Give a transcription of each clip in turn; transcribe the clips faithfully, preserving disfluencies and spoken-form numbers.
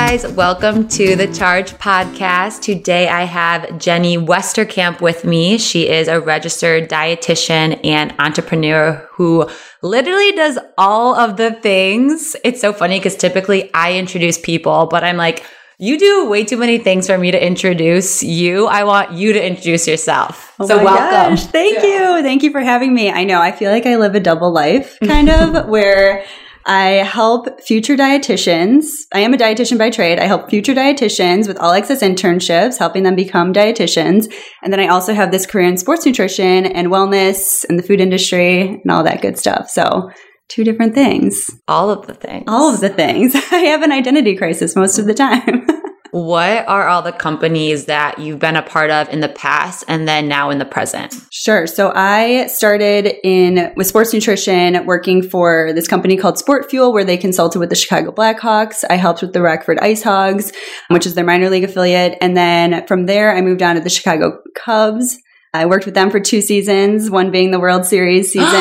guys, welcome to the Charge Podcast. Today I have Jenny Westerkamp with me. She is a registered dietitian and entrepreneur who literally does all of the things. It's so funny because typically I introduce people, but I'm like, you do way too many things for me to introduce you. I want you to introduce yourself. Oh so my welcome. Gosh, thank yeah. you. Thank you for having me. I know, I feel like I live a double life kind of where I help future dietitians. I am a dietitian by trade. I help future dietitians with All Access internships, helping them become dietitians. And then I also have this career in sports nutrition and wellness and the food industry and all that good stuff. So two different things. All of the things. All of the things. I have an identity crisis most of the time. What are all the companies that you've been a part of in the past and then now in the present? Sure. So I started in with sports nutrition, working for this company called Sport Fuel, where they consulted with the Chicago Blackhawks. I helped with the Rockford Ice Hogs, which is their minor league affiliate. And then from there, I moved on to the Chicago Cubs. I worked with them for two seasons, one being the World Series season.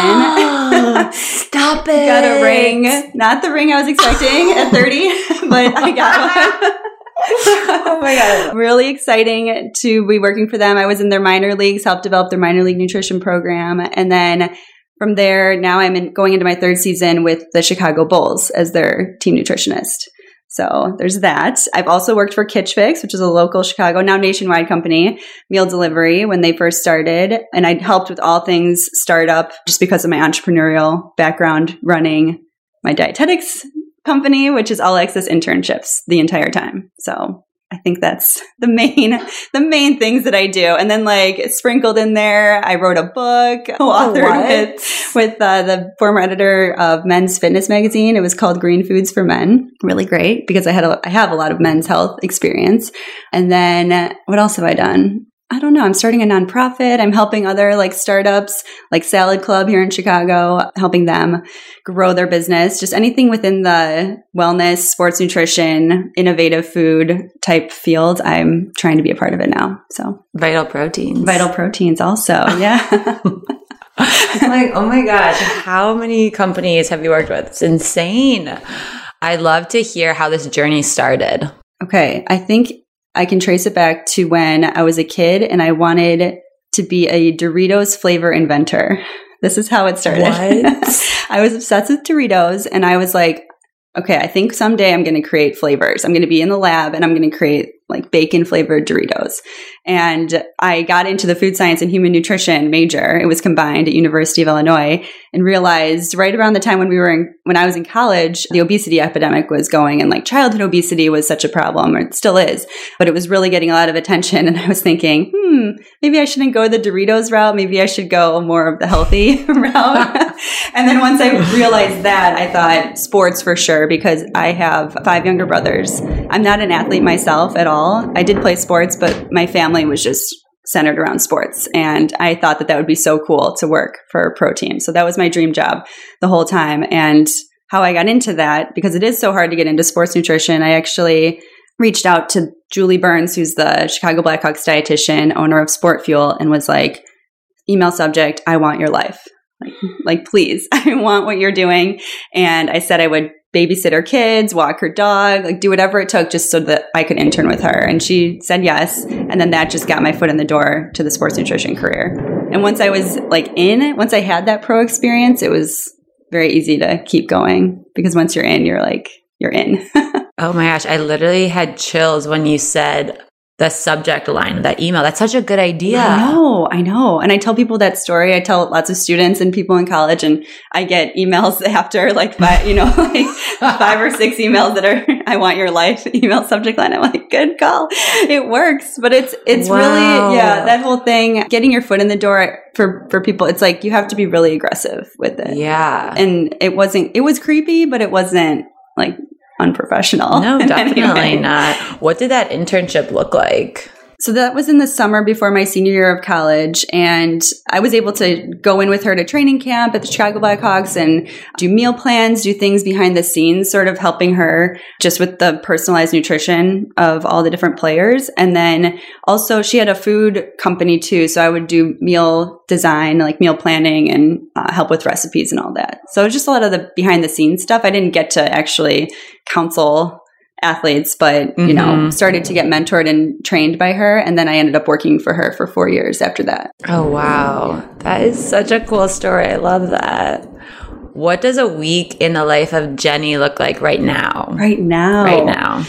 Stop it. Got a ring. Not the ring I was expecting at thirty, but I got one. Oh my God. Really exciting to be working for them. I was in their minor leagues, helped develop their minor league nutrition program. And then from there, now I'm in, going into my third season with the Chicago Bulls as their team nutritionist. So there's that. I've also worked for Kitch Fix, which is a local Chicago, now nationwide company, meal delivery when they first started. And I helped with all things startup just because of my entrepreneurial background running my dietetics company, which is All Access internships the entire time. So I think that's the main, the main things that I do. And then like sprinkled in there, I wrote a book, co-authored oh, with, with uh, the former editor of Men's Fitness magazine. It was called Green Foods for Men. Really great because I had a, I have a lot of men's health experience. And then what else have I done? I don't know. I'm starting a nonprofit. I'm helping other like startups like Salad Club here in Chicago, helping them grow their business. Just anything within the wellness, sports nutrition, innovative food type field. I'm trying to be a part of it now. So Vital Proteins. Vital Proteins also. Yeah. Like, oh my gosh, how many companies have you worked with? It's insane. I'd love to hear how this journey started. Okay. I think I can trace it back to when I was a kid and I wanted to be a Doritos flavor inventor. This is how it started. What? I was obsessed with Doritos and I was like, okay, I think someday I'm going to create flavors. I'm going to be in the lab and I'm going to create like bacon flavored Doritos. And I got into the food science and human nutrition major. It was combined at University of Illinois, and realized right around the time when we were in, when I was in college, the obesity epidemic was going, and like childhood obesity was such a problem, or it still is, but it was really getting a lot of attention. And I was thinking, hmm, maybe I shouldn't go the Doritos route. Maybe I should go more of the healthy route. And then once I realized that, I thought sports for sure, because I have five younger brothers. I'm not an athlete myself at all. I did play sports, but my family was just centered around sports. And I thought that that would be so cool to work for a pro team. So that was my dream job the whole time. And how I got into that, because it is so hard to get into sports nutrition, I actually reached out to Julie Burns, who's the Chicago Blackhawks dietitian, owner of Sport Fuel, and was like, email subject, I want your life. Like, like, please, I want what you're doing. And I said I would babysit her kids, walk her dog, like do whatever it took just so that I could intern with her. And she said yes. And then that just got my foot in the door to the sports nutrition career. And once I was like in, once I had that pro experience, it was very easy to keep going, because once you're in, you're like, you're in. Oh my gosh. I literally had chills when you said the subject line of that email. That's such a good idea. I know, I know. And I tell people that story. I tell lots of students and people in college, and I get emails after like five, you know, like five or six emails that are, I want your life email subject line. I'm like, good call. It works. But it's, it's wow. really, yeah, that whole thing, getting your foot in the door for, for people. It's like, you have to be really aggressive with it. Yeah. And it wasn't, it was creepy, but it wasn't like unprofessional. No, definitely anyway. not. What did that internship look like? So that was in the summer before my senior year of college. And I was able to go in with her to training camp at the Chicago Blackhawks and do meal plans, do things behind the scenes, sort of helping her just with the personalized nutrition of all the different players. And then also she had a food company too. So I would do meal design, like meal planning, and uh, help with recipes and all that. So it was just a lot of the behind the scenes stuff. I didn't get to actually counsel athletes, but, you know, Mm-hmm. started to get mentored and trained by her. And then I ended up working for her for four years after that. Oh, wow. That is such a cool story. I love that. What does a week in the life of Jenny look like right now? Right now. Right now.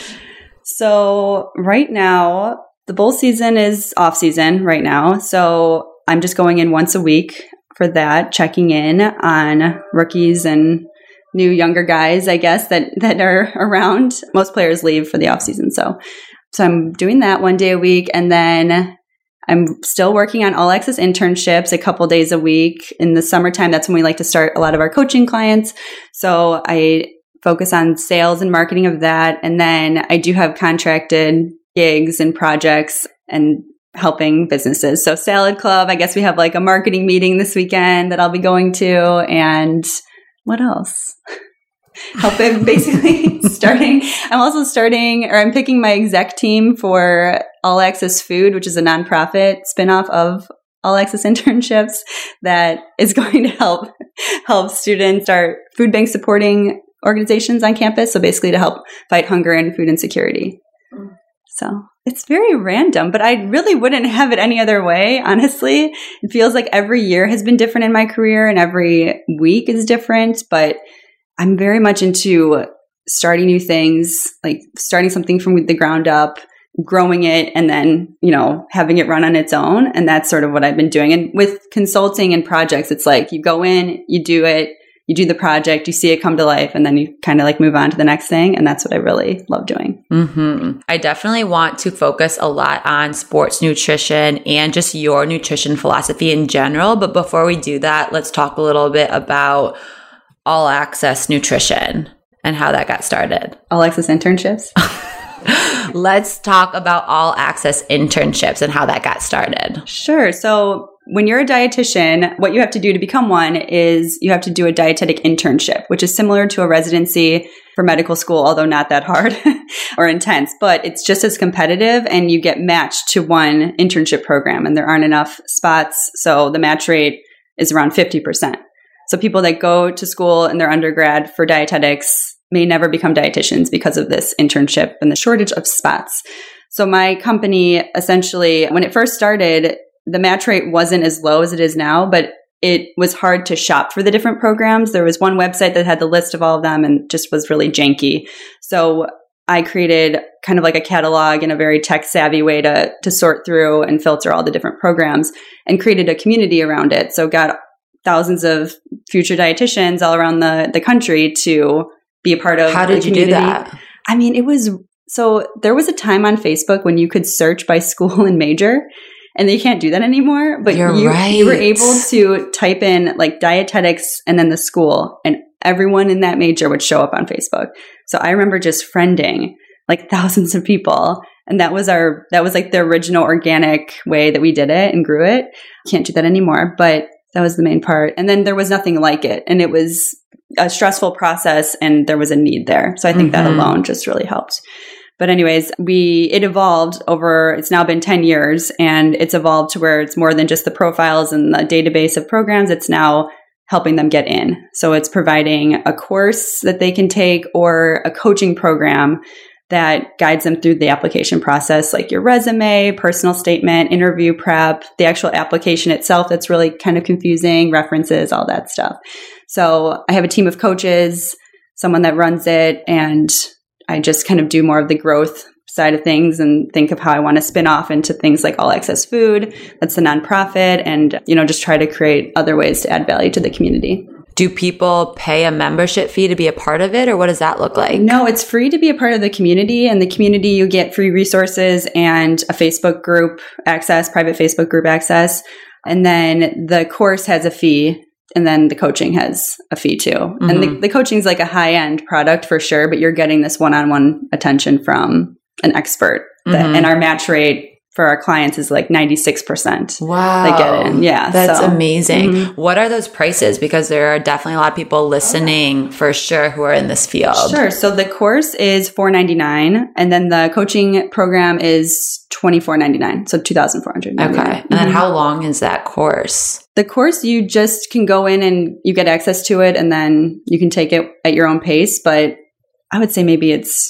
So right now, the bowl season is off season right now. So I'm just going in once a week for that, checking in on rookies and new younger guys, I guess, that, that are around. Most players leave for the off season. So, so I'm doing that one day a week. And then I'm still working on All Access internships a couple days a week. In the summertime, that's when we like to start a lot of our coaching clients. So I focus on sales and marketing of that. And then I do have contracted gigs and projects and helping businesses. So Salad Club, I guess we have like a marketing meeting this weekend that I'll be going to. And what else? Helping basically starting. I'm also starting, or I'm picking my exec team for All Access Food, which is a nonprofit spinoff of All Access Internships that is going to help help students start food bank supporting organizations on campus. So basically to help fight hunger and food insecurity. So it's very random, but I really wouldn't have it any other way, honestly. It feels like every year has been different in my career and every week is different, but I'm very much into starting new things, like starting something from the ground up, growing it, and then, you know, having it run on its own. And that's sort of what I've been doing. And with consulting and projects, it's like you go in, you do it, you do the project, you see it come to life, and then you kind of like move on to the next thing. And that's what I really love doing. Mm-hmm. I definitely want to focus a lot on sports nutrition and just your nutrition philosophy in general. But before we do that, let's talk a little bit about All Access Nutrition and how that got started. All Access Internships. Let's talk about All Access Internships and how that got started. Sure. So when you're a dietitian, what you have to do to become one is you have to do a dietetic internship, which is similar to a residency for medical school, although not that hard or intense, but it's just as competitive, and you get matched to one internship program, and there aren't enough spots. So the match rate is around fifty percent. So people that go to school in their undergrad for dietetics may never become dietitians because of this internship and the shortage of spots. So my company, essentially, when it first started, the match rate wasn't as low as it is now, but it was hard to shop for the different programs. There was one website that had the list of all of them and just was really janky. So I created kind of like a catalog in a very tech savvy way to, to sort through and filter all the different programs, and created a community around it. So got thousands of future dietitians all around the, the country to be a part of. How did you do that? I mean, it was, so there was a time on Facebook when you could search by school and major, and they can't do that anymore. But You're you, right. you were able to type in like dietetics and then the school, and everyone in that major would show up on Facebook. So I remember just friending like thousands of people. And that was our, that was like the original organic way that we did it and grew it. Can't do that anymore, but that was the main part. And then there was nothing like it. And it was a stressful process, and there was a need there. So I think mm-hmm. that alone just really helped. But anyways, we, it evolved over, it's now been ten years, and it's evolved to where it's more than just the profiles and the database of programs. It's now helping them get in. So it's providing a course that they can take or a coaching program that guides them through the application process, like your resume, personal statement, interview prep, the actual application itself that's really kind of confusing, references, all that stuff. So I have a team of coaches, someone that runs it, and I just kind of do more of the growth side of things and think of how I want to spin off into things like All Access Food. That's a nonprofit, and, you know, just try to create other ways to add value to the community. Do people pay a membership fee to be a part of it, or what does that look like? No, it's free to be a part of the community. And the community, you get free resources and a Facebook group access, private Facebook group access. And then the course has a fee. And then the coaching has a fee too. Mm-hmm. And the, the coaching is like a high-end product for sure, but you're getting this one-on-one attention from an expert. That, mm-hmm. And our match rate for our clients is like ninety-six percent. Wow. They get in. Yeah. That's so. amazing. Mm-hmm. What are those prices? Because there are definitely a lot of people listening for sure who are in this field. Sure. So the course is four hundred ninety-nine dollars, and then the coaching program is twenty-four ninety-nine. So two thousand four hundred ninety-nine. Okay. And mm-hmm. then how long is that course? The course, you just can go in and you get access to it, and then you can take it at your own pace. But I would say maybe it's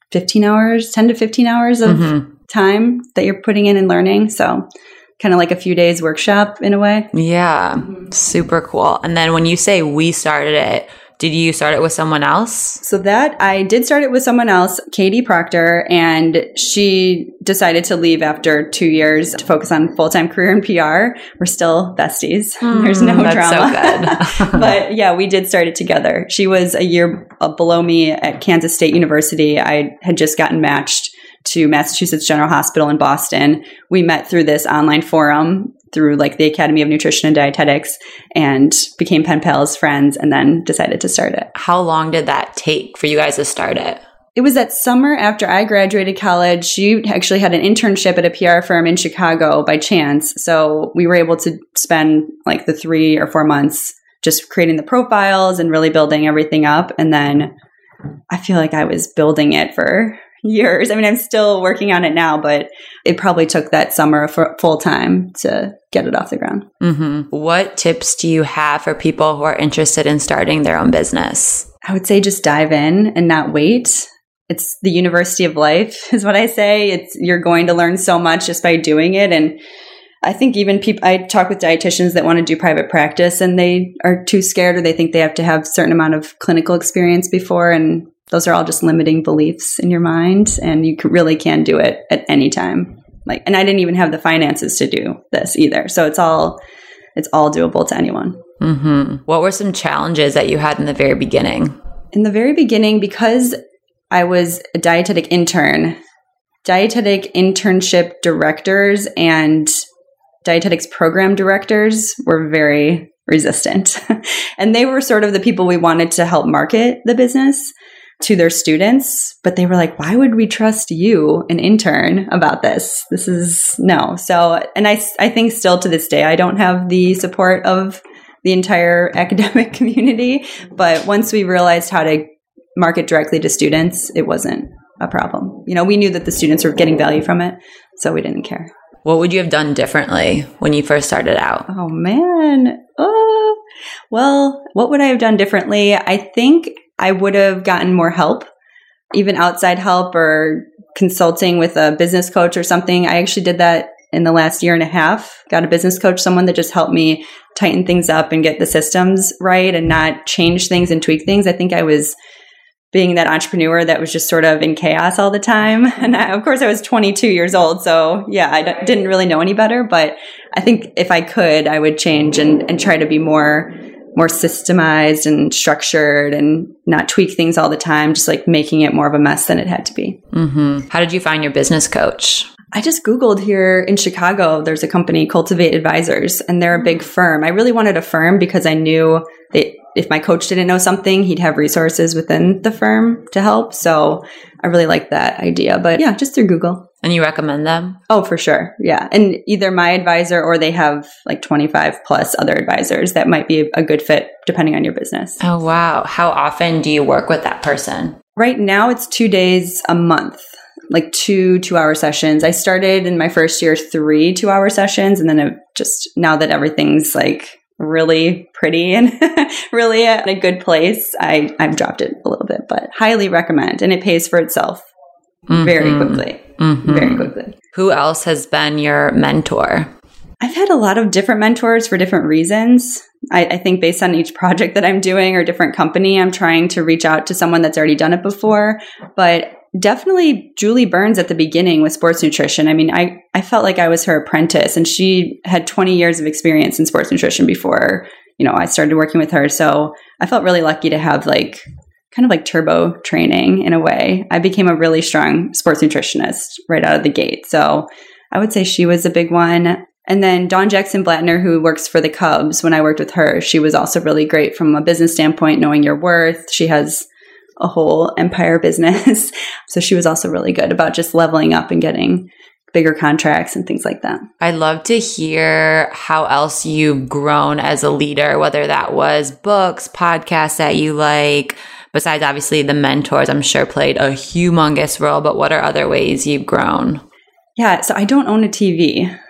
fifteen hours, ten to fifteen hours of mm-hmm. time that you're putting in and learning. So kind of like a few days workshop in a way. Yeah. Mm-hmm. Super cool. And then when you say we started it, did you start it with someone else? So that I did start it with someone else, Katie Proctor, and she decided to leave after two years to focus on full-time career in P R. We're still besties. Mm, There's no that's drama. So good. But yeah, we did start it together. She was a year below me at Kansas State University. I had just gotten matched to Massachusetts General Hospital in Boston. We met through this online forum through like the Academy of Nutrition and Dietetics and became pen pals, friends, and then decided to start it. How long did that take for you guys to start it? It was that summer after I graduated college. She actually had an internship at a P R firm in Chicago by chance. So we were able to spend like the three or four months just creating the profiles and really building everything up. And then I feel like I was building it for years. I mean, I'm still working on it now, but it probably took that summer for full time to get it off the ground. Mm-hmm. What tips do you have for people who are interested in starting their own business? I would say just dive in and not wait. It's the university of life is what I say. It's you're going to learn so much just by doing it. And I think even people, I talk with dietitians that want to do private practice and they are too scared or they think they have to have a certain amount of clinical experience before. And those are all just limiting beliefs in your mind, and you really can do it at any time. Like, and I didn't even have the finances to do this either, so it's all it's all doable to anyone. Mm-hmm. What were some challenges that you had in the very beginning? In the very beginning, because I was a dietetic intern, dietetic internship directors and dietetics program directors were very resistant, and they were sort of the people we wanted to help market the business to their students, but they were like, why would we trust you, an intern, about this? This is no. So, and I, I think still to this day, I don't have the support of the entire academic community, but once we realized how to market directly to students, it wasn't a problem. You know, we knew that the students were getting value from it, so we didn't care. What would you have done differently when you first started out? Oh man. Oh, well, what would I have done differently? I think I would have gotten more help, even outside help or consulting with a business coach or something. I actually did that in the last year and a half. Got a business coach, someone that just helped me tighten things up and get the systems right and not change things and tweak things. I think I was being that entrepreneur that was just sort of in chaos all the time. And I, of course, I was twenty-two years old. So yeah, I d- didn't really know any better. But I think if I could, I would change and, and try to be more more systemized and structured and not tweak things all the time, just like making it more of a mess than it had to be. Mm-hmm. How did you find your business coach? I just Googled here in Chicago, there's a company, Cultivate Advisors, and they're a big firm. I really wanted a firm because I knew that if my coach didn't know something, he'd have resources within the firm to help. So I really liked that idea. But yeah, just through Google. And you recommend them? Oh, for sure. Yeah. And either my advisor or they have like twenty-five plus other advisors that might be a good fit depending on your business. Oh, wow. How often do you work with that person? Right now, it's two days a month, like two two-hour sessions. I started in my first year, three two-hour sessions. And then it just now that everything's like really pretty and really at a good place, I, I've dropped it a little bit, but highly recommend. And it pays for itself mm-hmm. very quickly. Mm-hmm. Very quickly. Who else has been your mentor? I've had a lot of different mentors for different reasons. I, I think based on each project that I'm doing or different company, I'm trying to reach out to someone that's already done it before. But definitely Julie Burns at the beginning with sports nutrition. I mean, I, I felt like I was her apprentice and she had twenty years of experience in sports nutrition before, you know, I started working with her. So I felt really lucky to have like kind of like turbo training in a way. I became a really strong sports nutritionist right out of the gate. So I would say she was a big one. And then Dawn Jackson Blattner, who works for the Cubs, when I worked with her, she was also really great from a business standpoint, knowing your worth. She has a whole empire business. So she was also really good about just leveling up and getting bigger contracts and things like that. I'd love to hear how else you've grown as a leader, whether that was books, podcasts that you like. Besides, obviously, the mentors, I'm sure, played a humongous role. But what are other ways you've grown? Yeah, so I don't own a T V.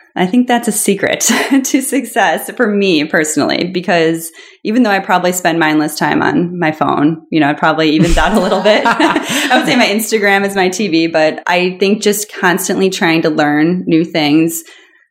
I think that's a secret to success for me personally, because even though I probably spend mindless time on my phone, you know, I probably evened out a little bit. I would say my Instagram is my T V, but I think just constantly trying to learn new things.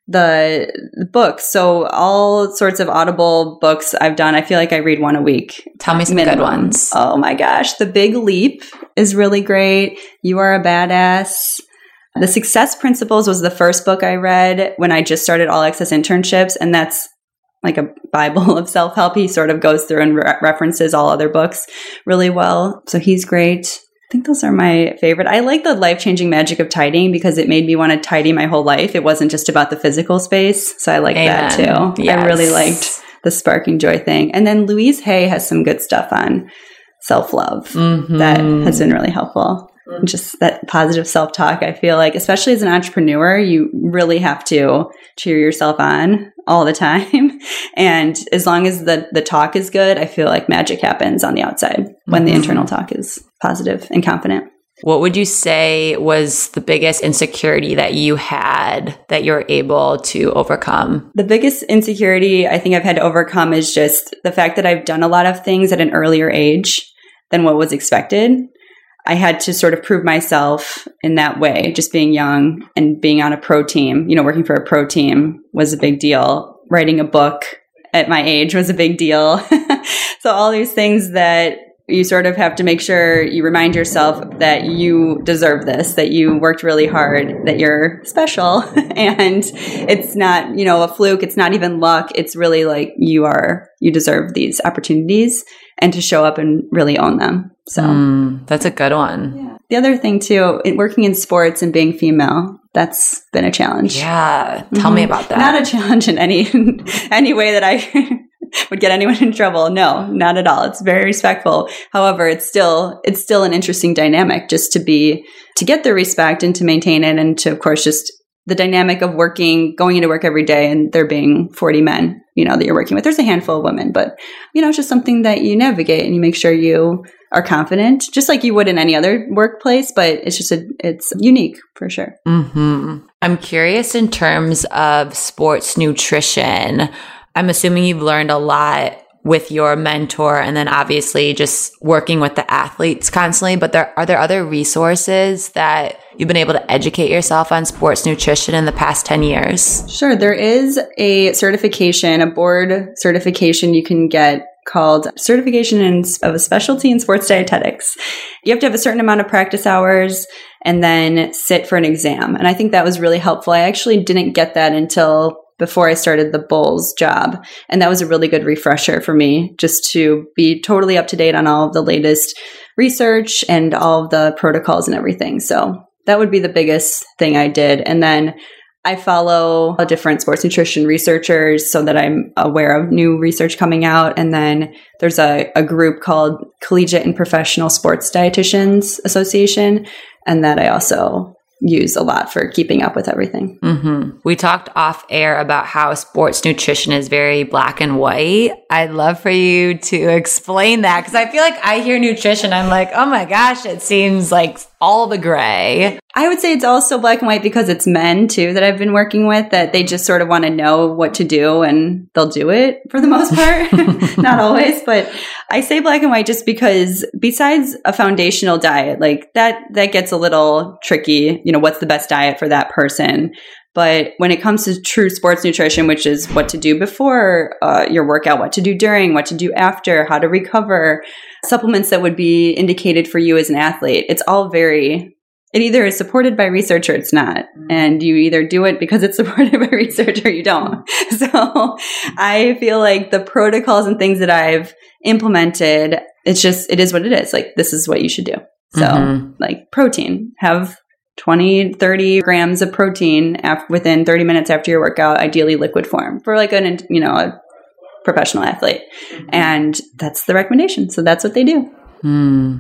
The, the books, so all sorts of Audible books I've done. I feel like I read one a week. Tell me some minimum. Good ones. Oh my gosh. The Big Leap is really great. You Are a Badass. The Success Principles was the first book I read when I just started All Access internships. And that's like a Bible of self-help. He sort of goes through and re- references all other books really well. So he's great. I think those are my favorite. I like the Life-Changing Magic of Tidying because it made me want to tidy my whole life. It wasn't just about the physical space. So I like Amen. That too. Yes. I really liked the Sparking Joy thing. And then Louise Hay has some good stuff on self-love mm-hmm. that has been really helpful. Mm-hmm. Just that positive self-talk. I feel like, especially as an entrepreneur, you really have to cheer yourself on all the time. And as long as the, the talk is good, I feel like magic happens on the outside when mm-hmm. the internal talk is positive and confident. What would you say was the biggest insecurity that you had that you're able to overcome? The biggest insecurity I think I've had to overcome is just the fact that I've done a lot of things at an earlier age than what was expected. I had to sort of prove myself in that way, just being young and being on a pro team. You know, working for a pro team was a big deal. Writing a book at my age was a big deal. So all these things that you sort of have to make sure you remind yourself that you deserve this, that you worked really hard, that you're special. And it's not, you know, a fluke. It's not even luck. It's really like you are, you deserve these opportunities and to show up and really own them. So mm, that's a good one. Yeah. The other thing too, in working in sports and being female, that's been a challenge. Yeah. Tell mm-hmm. me about that. Not a challenge in any, any way that I would get anyone in trouble. No, not at all. It's very respectful. However, it's still, it's still an interesting dynamic just to be, to get the respect and to maintain it. And to, of course, just the dynamic of working, going into work every day and there being forty men, you know, that you're working with. There's a handful of women, but, you know, it's just something that you navigate and you make sure you are confident, just like you would in any other workplace, but it's just, a, it's unique for sure. Mm-hmm. I'm curious in terms of sports nutrition. I'm assuming you've learned a lot with your mentor and then obviously just working with the athletes constantly, but there are there other resources that you've been able to educate yourself on sports nutrition in the past ten years? Sure. There is a certification, a board certification you can get called Certification in, of a Specialty in Sports Dietetics. You have to have a certain amount of practice hours and then sit for an exam. And I think that was really helpful. I actually didn't get that until before I started the Bulls job. And that was a really good refresher for me, just to be totally up to date on all of the latest research and all of the protocols and everything. So that would be the biggest thing I did. And then I follow different sports nutrition researchers so that I'm aware of new research coming out. And then there's a, a group called Collegiate and Professional Sports Dietitians Association, and that I also use a lot for keeping up with everything. Mm-hmm. We talked off air about how sports nutrition is very black and white. I'd love for you to explain that because I feel like I hear nutrition, I'm like, oh my gosh, it seems like all the gray. I would say it's also black and white because it's men too that I've been working with, that they just sort of want to know what to do and they'll do it for the most part. Not always, but I say black and white just because besides a foundational diet, like that, that gets a little tricky. You know, what's the best diet for that person? But when it comes to true sports nutrition, which is what to do before uh, your workout, what to do during, what to do after, how to recover, supplements that would be indicated for you as an athlete, it's all very, it either is supported by research or it's not. And you either do it because it's supported by research or you don't. So I feel like the protocols and things that I've implemented, it's just, it is what it is. Like, this is what you should do. So mm-hmm. like protein, have twenty, thirty grams of protein after, within thirty minutes after your workout, ideally liquid form for like an, you know, a professional athlete. And that's the recommendation. So that's what they do. Hmm.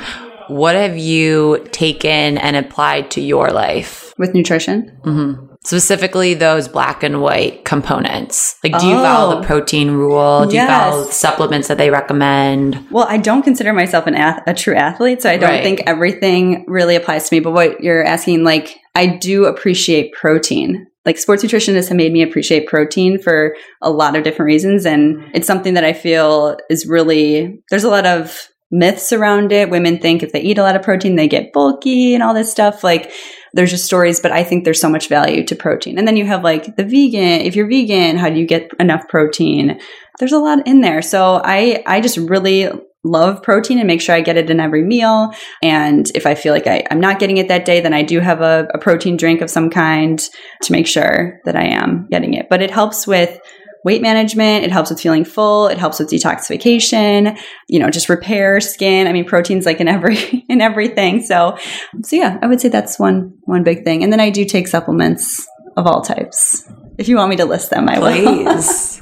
What have you taken and applied to your life? With nutrition? Mm-hmm. Specifically those black and white components. Like, do you oh. follow the protein rule? Do yes. you follow supplements that they recommend? Well, I don't consider myself an ath- a true athlete, so I don't right. think everything really applies to me. But what you're asking, like, I do appreciate protein. like sports nutritionists have made me appreciate protein for a lot of different reasons. And it's something that I feel is really, there's a lot of myths around it. Women think if they eat a lot of protein, they get bulky and all this stuff. Like there's just stories, but I think there's so much value to protein. And then you have like the vegan, if you're vegan, how do you get enough protein? There's a lot in there. So I, I just really love protein and make sure I get it in every meal. And if I feel like I, I'm not getting it that day, then I do have a, a protein drink of some kind to make sure that I am getting it. But it helps with weight management. It helps with feeling full. It helps with detoxification, you know, just repair skin. I mean, protein's like in every, in everything. So, so yeah, I would say that's one, one big thing. And then I do take supplements of all types. If you want me to list them, I will. Please.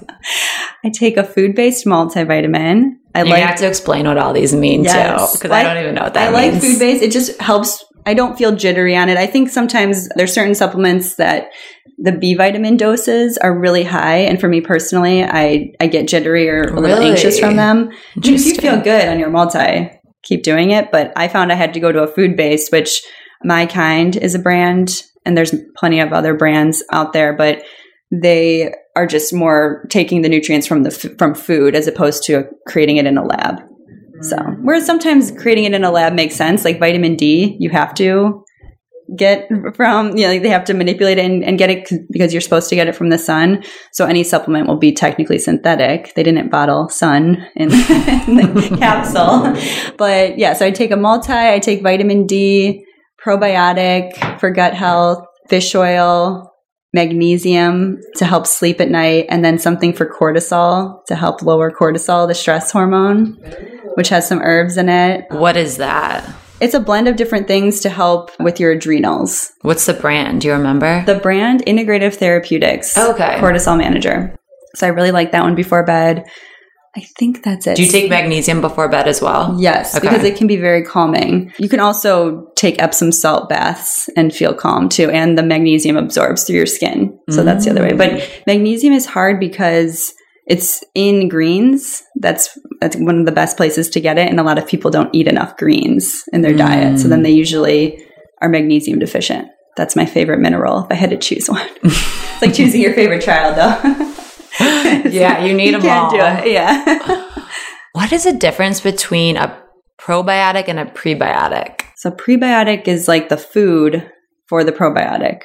I take a food-based multivitamin. I you like, have to explain what all these mean yes. too, because I, I don't even know what that I means. I like food-based. It just helps. I don't feel jittery on it. I think sometimes there's certain supplements that the B vitamin doses are really high. And for me personally, I, I get jittery or a really? little anxious from them. If you feel good on your multi, keep doing it. But I found I had to go to a food-based, which My Kind is a brand, and there's plenty of other brands out there, but they are just more taking the nutrients from the f- from food as opposed to creating it in a lab. So, whereas sometimes creating it in a lab makes sense, like vitamin D, you have to get from, you know, like they have to manipulate it and, and get it because you're supposed to get it from the sun. So any supplement will be technically synthetic. They didn't bottle sun in, in the capsule. But yeah, so I take a multi, I take vitamin D, probiotic for gut health, fish oil, magnesium to help sleep at night, and then something for cortisol to help lower cortisol, the stress hormone, which has some herbs in it. What is that? It's a blend of different things to help with your adrenals. What's the brand? Do you remember? The brand, Integrative Therapeutics. Okay. Cortisol Manager. So I really like that one before bed. I think that's it. Do you take magnesium before bed as well? Yes, okay. Because it can be very calming. You can also take Epsom salt baths and feel calm too. And the magnesium absorbs through your skin. So mm. that's the other way. But magnesium is hard because it's in greens. That's that's one of the best places to get it. And a lot of people don't eat enough greens in their mm. diet. So then they usually are magnesium deficient. That's my favorite mineral if I had to choose one. It's like choosing your favorite child though. Yeah, you need you them all. You can't do it, yeah. What is the difference between a probiotic and a prebiotic? So prebiotic is like the food for the probiotic.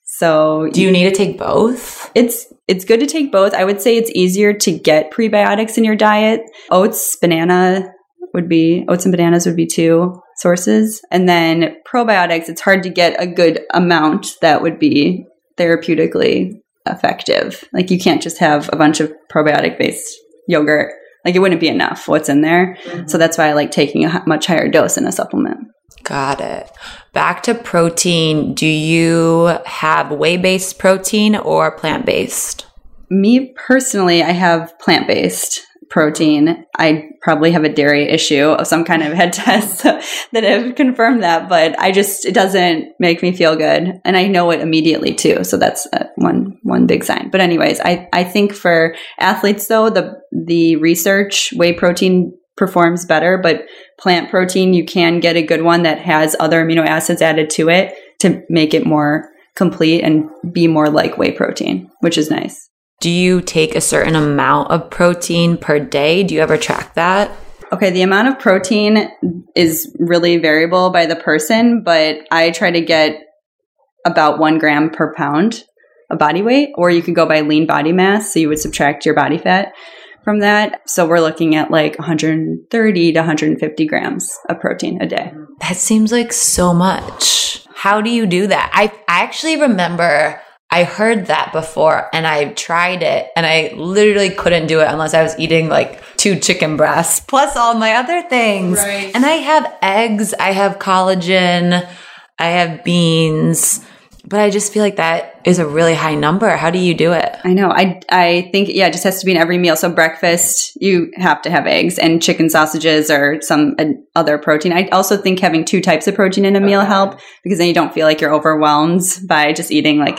So do you need to take both? It's it's good to take both. I would say it's easier to get prebiotics in your diet. Oats, banana would be, oats and bananas would be two sources. And then probiotics, it's hard to get a good amount that would be therapeutically effective. Like you can't just have a bunch of probiotic based yogurt. Like it wouldn't be enough what's in there. Mm-hmm. So that's why I like taking a much higher dose in a supplement. Got it. Back to protein. Do you have whey-based protein or plant-based? Me personally, I have plant-based protein. I probably have a dairy issue of some kind. I've had tests that have confirmed that, but I just, it doesn't make me feel good. And I know it immediately too. So that's uh, one, one big sign. But anyways, I, I think for athletes though, the, the research, whey protein performs better, but plant protein, you can get a good one that has other amino acids added to it to make it more complete and be more like whey protein, which is nice. Do you take a certain amount of protein per day? Do you ever track that? Okay, the amount of protein is really variable by the person, but I try to get about one gram per pound of body weight, or you could go by lean body mass, so you would subtract your body fat from that. So we're looking at like one hundred thirty to one hundred fifty grams of protein a day. That seems like so much. How do you do that? I, I actually remember I heard that before and I tried it and I literally couldn't do it unless I was eating like two chicken breasts plus all my other things. Right. And I have eggs, I have collagen, I have beans, but I just feel like that is a really high number. How do you do it? I know. I, I think, yeah, it just has to be in every meal. So breakfast, you have to have eggs and chicken sausages or some uh, other protein. I also think having two types of protein in a meal okay. help because then you don't feel like you're overwhelmed by just eating like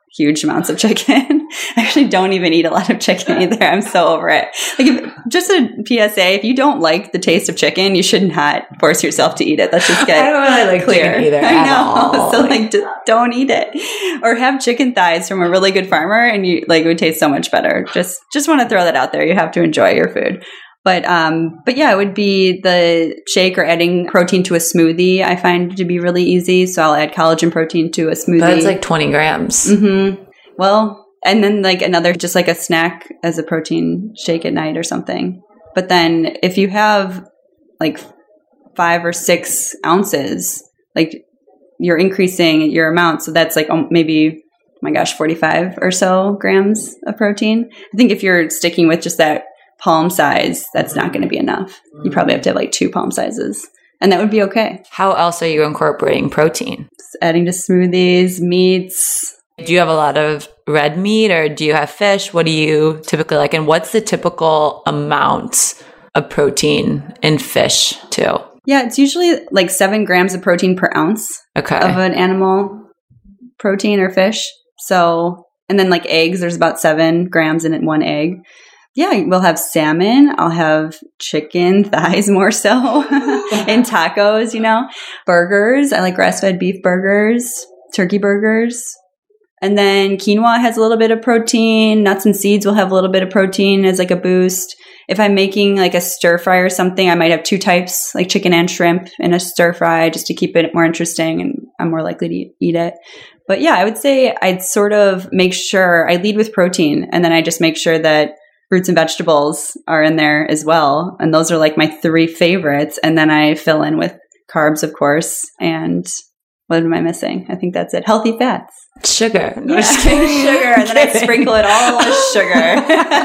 huge amounts of chicken. I actually don't even eat a lot of chicken either. I'm so over it. Like, if, just a P S A, if you don't like the taste of chicken, you should not force yourself to eat it. Let's just get I don't really like clear. chicken either. I know. All. So like, d- don't eat it, or have chicken thighs from a really good farmer, and you like it would taste so much better. Just just want to throw that out there. You have to enjoy your food. But um, but yeah, it would be the shake or adding protein to a smoothie. I find to be really easy. So I'll add collagen protein to a smoothie. That's like twenty grams. Mm-hmm. Well, and then like another, just like a snack as a protein shake at night or something. But then if you have like five or six ounces, like you're increasing your amount. So that's like um, maybe, oh my gosh, forty-five or so grams of protein. I think if you're sticking with just that palm size, that's not going to be enough. You probably have to have like two palm sizes, and that would be okay. How else are you incorporating protein? Just adding to smoothies, meats. Do you have a lot of red meat, or do you have fish? What do you typically like? And what's the typical amount of protein in fish too? Yeah, it's usually like seven grams of protein per ounce Okay. of an animal protein or fish. So, and then like eggs, there's about seven grams in it, one egg. Yeah, we'll have salmon. I'll have chicken thighs more so in tacos, you know, burgers. I like grass-fed beef burgers, turkey burgers. And then quinoa has a little bit of protein. Nuts and seeds will have a little bit of protein as like a boost. If I'm making like a stir fry or something, I might have two types, like chicken and shrimp in a stir fry, just to keep it more interesting, and I'm more likely to eat it. But yeah, I would say I'd sort of make sure I lead with protein, and then I just make sure that fruits and vegetables are in there as well. And those are like my three favorites. And then I fill in with carbs, of course. And what am I missing? I think that's it. Healthy fats. Sugar. No, Yeah. just kidding. Sugar. And then I sprinkle it all with sugar.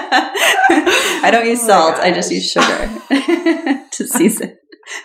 I don't use Oh my salt. I gosh. just use sugar to season.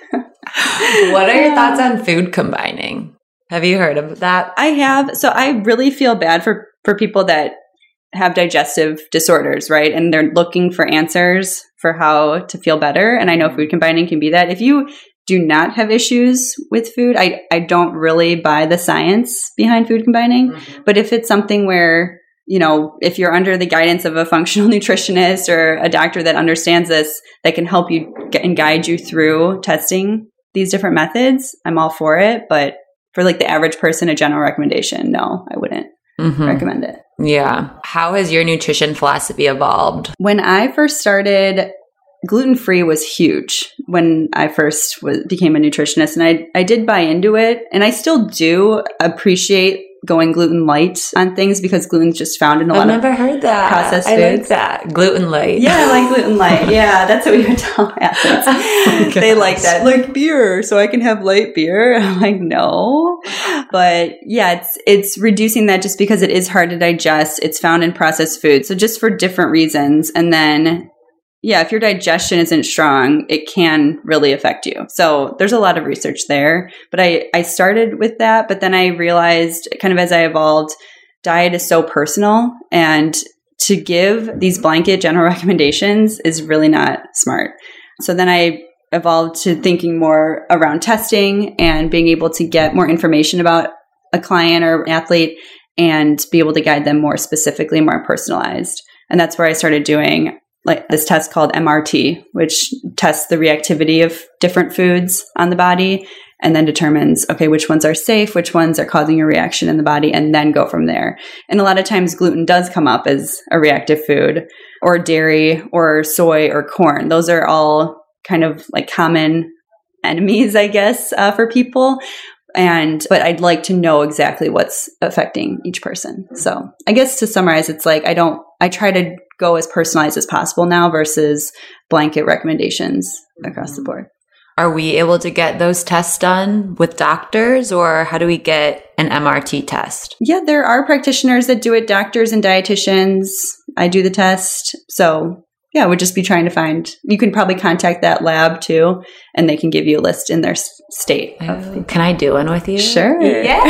What are your thoughts on food combining? Have you heard of that? I have. So I really feel bad for, for people that have digestive disorders, right? And they're looking for answers for how to feel better. And I know food combining can be that. If you do not have issues with food, I, I don't really buy the science behind food combining. Mm-hmm. But if it's something where, you know, if you're under the guidance of a functional nutritionist or a doctor that understands this, that can help you get, and guide you through testing these different methods, I'm all for it. But for like the average person, a general recommendation, no, I wouldn't mm-hmm. recommend it. Yeah. How has your nutrition philosophy evolved? When I first started, gluten-free was huge when I first was, became a nutritionist. And I, I did buy into it. And I still do appreciate going gluten light on things, because gluten's just found in a I've lot of never heard that. processed I foods. like that. Gluten light. Yeah, I like gluten light. Yeah, that's what we would tell athletes. Oh, they like that. Like beer, so I can have light beer. I'm like, no. But yeah, it's it's reducing that, just because it is hard to digest. It's found in processed food. So just for different reasons. And then, yeah, if your digestion isn't strong, it can really affect you. So there's a lot of research there. But I, I started with that, but then I realized, kind of as I evolved, diet is so personal, and to give these blanket general recommendations is really not smart. So then I evolved to thinking more around testing and being able to get more information about a client or athlete and be able to guide them more specifically, more personalized. And that's where I started doing like this test called M R T, which tests the reactivity of different foods on the body, and then determines, okay, which ones are safe, which ones are causing a reaction in the body, and then go from there. And a lot of times gluten does come up as a reactive food, or dairy, or soy, or corn. Those are all kind of like common enemies, I guess, uh, for people. And, but I'd like to know exactly what's affecting each person. So I guess to summarize, it's like, I don't, I try to go as personalized as possible now versus blanket recommendations across the board. Are we able to get those tests done with doctors, or how do we get an M R T test? Yeah, there are practitioners that do it, doctors and dietitians. I do the test. So yeah, we'd just be trying to find, you can probably contact that lab too, and they can give you a list in their state. Oh, can I do one with you? Sure. Yeah.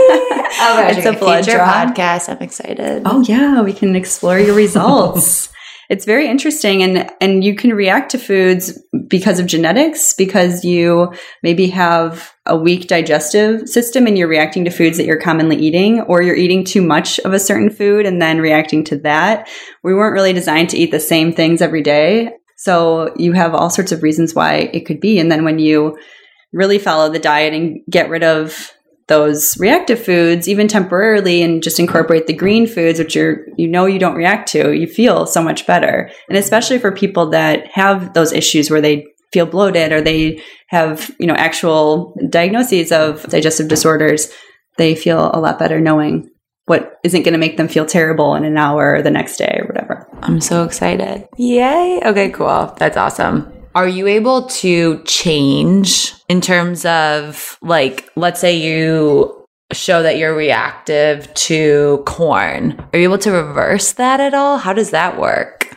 Oh gosh, it's a blood future draw podcast. I'm excited. Oh yeah, we can explore your results. it's very interesting. And, and you can react to foods because of genetics, because you maybe have a weak digestive system and you're reacting to foods that you're commonly eating, or you're eating too much of a certain food and then reacting to that. We weren't really designed to eat the same things every day. So you have all sorts of reasons why it could be. And then when you really follow the diet and get rid of those reactive foods, even temporarily, and just incorporate the green foods, which you're, you know, you don't react to, you feel so much better. And especially for people that have those issues where they feel bloated or they have, you know, actual diagnoses of digestive disorders, they feel a lot better knowing what isn't going to make them feel terrible in an hour or the next day or whatever. I'm so excited. Yay. Okay, cool. That's awesome. Are you able to change in terms of, like, let's say you show that you're reactive to corn. Are you able to reverse that at all? How does that work?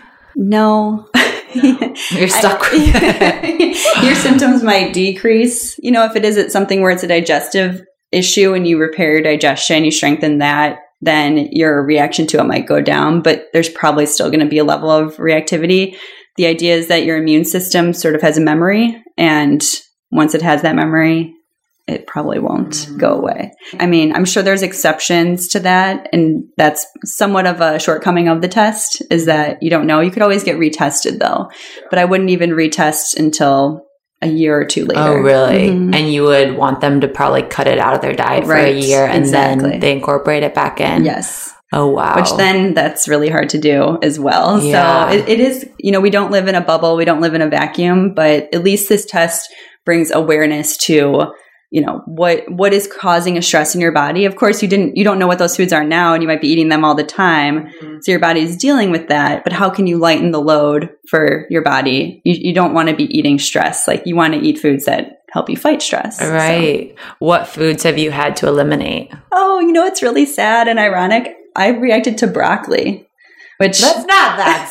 No. You're stuck I, with it. Your symptoms might decrease. You know, if it is something where it's a digestive issue and you repair your digestion, you strengthen that, then your reaction to it might go down, but there's probably still going to be a level of reactivity. The idea is that your immune system sort of has a memory, and once it has that memory, it probably won't mm-hmm. go away. I mean, I'm sure there's exceptions to that, and that's somewhat of a shortcoming of the test, is that you don't know. You could always get retested, though, but I wouldn't even retest until a year or two later. Oh, really? Mm-hmm. And you would want them to probably cut it out of their diet right. for a year, and exactly. then they incorporate it back in? Yes. Oh, wow. Which then that's really hard to do as well. Yeah. So it, it is, you know, we don't live in a bubble. We don't live in a vacuum, but at least this test brings awareness to, you know, what, what is causing a stress in your body. Of course, you didn't, you don't know what those foods are now, and you might be eating them all the time. Mm-hmm. So your body is dealing with that, but how can you lighten the load for your body? You, you don't want to be eating stress. Like, you want to eat foods that help you fight stress. Right. So. What foods have you had to eliminate? Oh, you know, it's really sad and ironic. I reacted to broccoli, which that's not that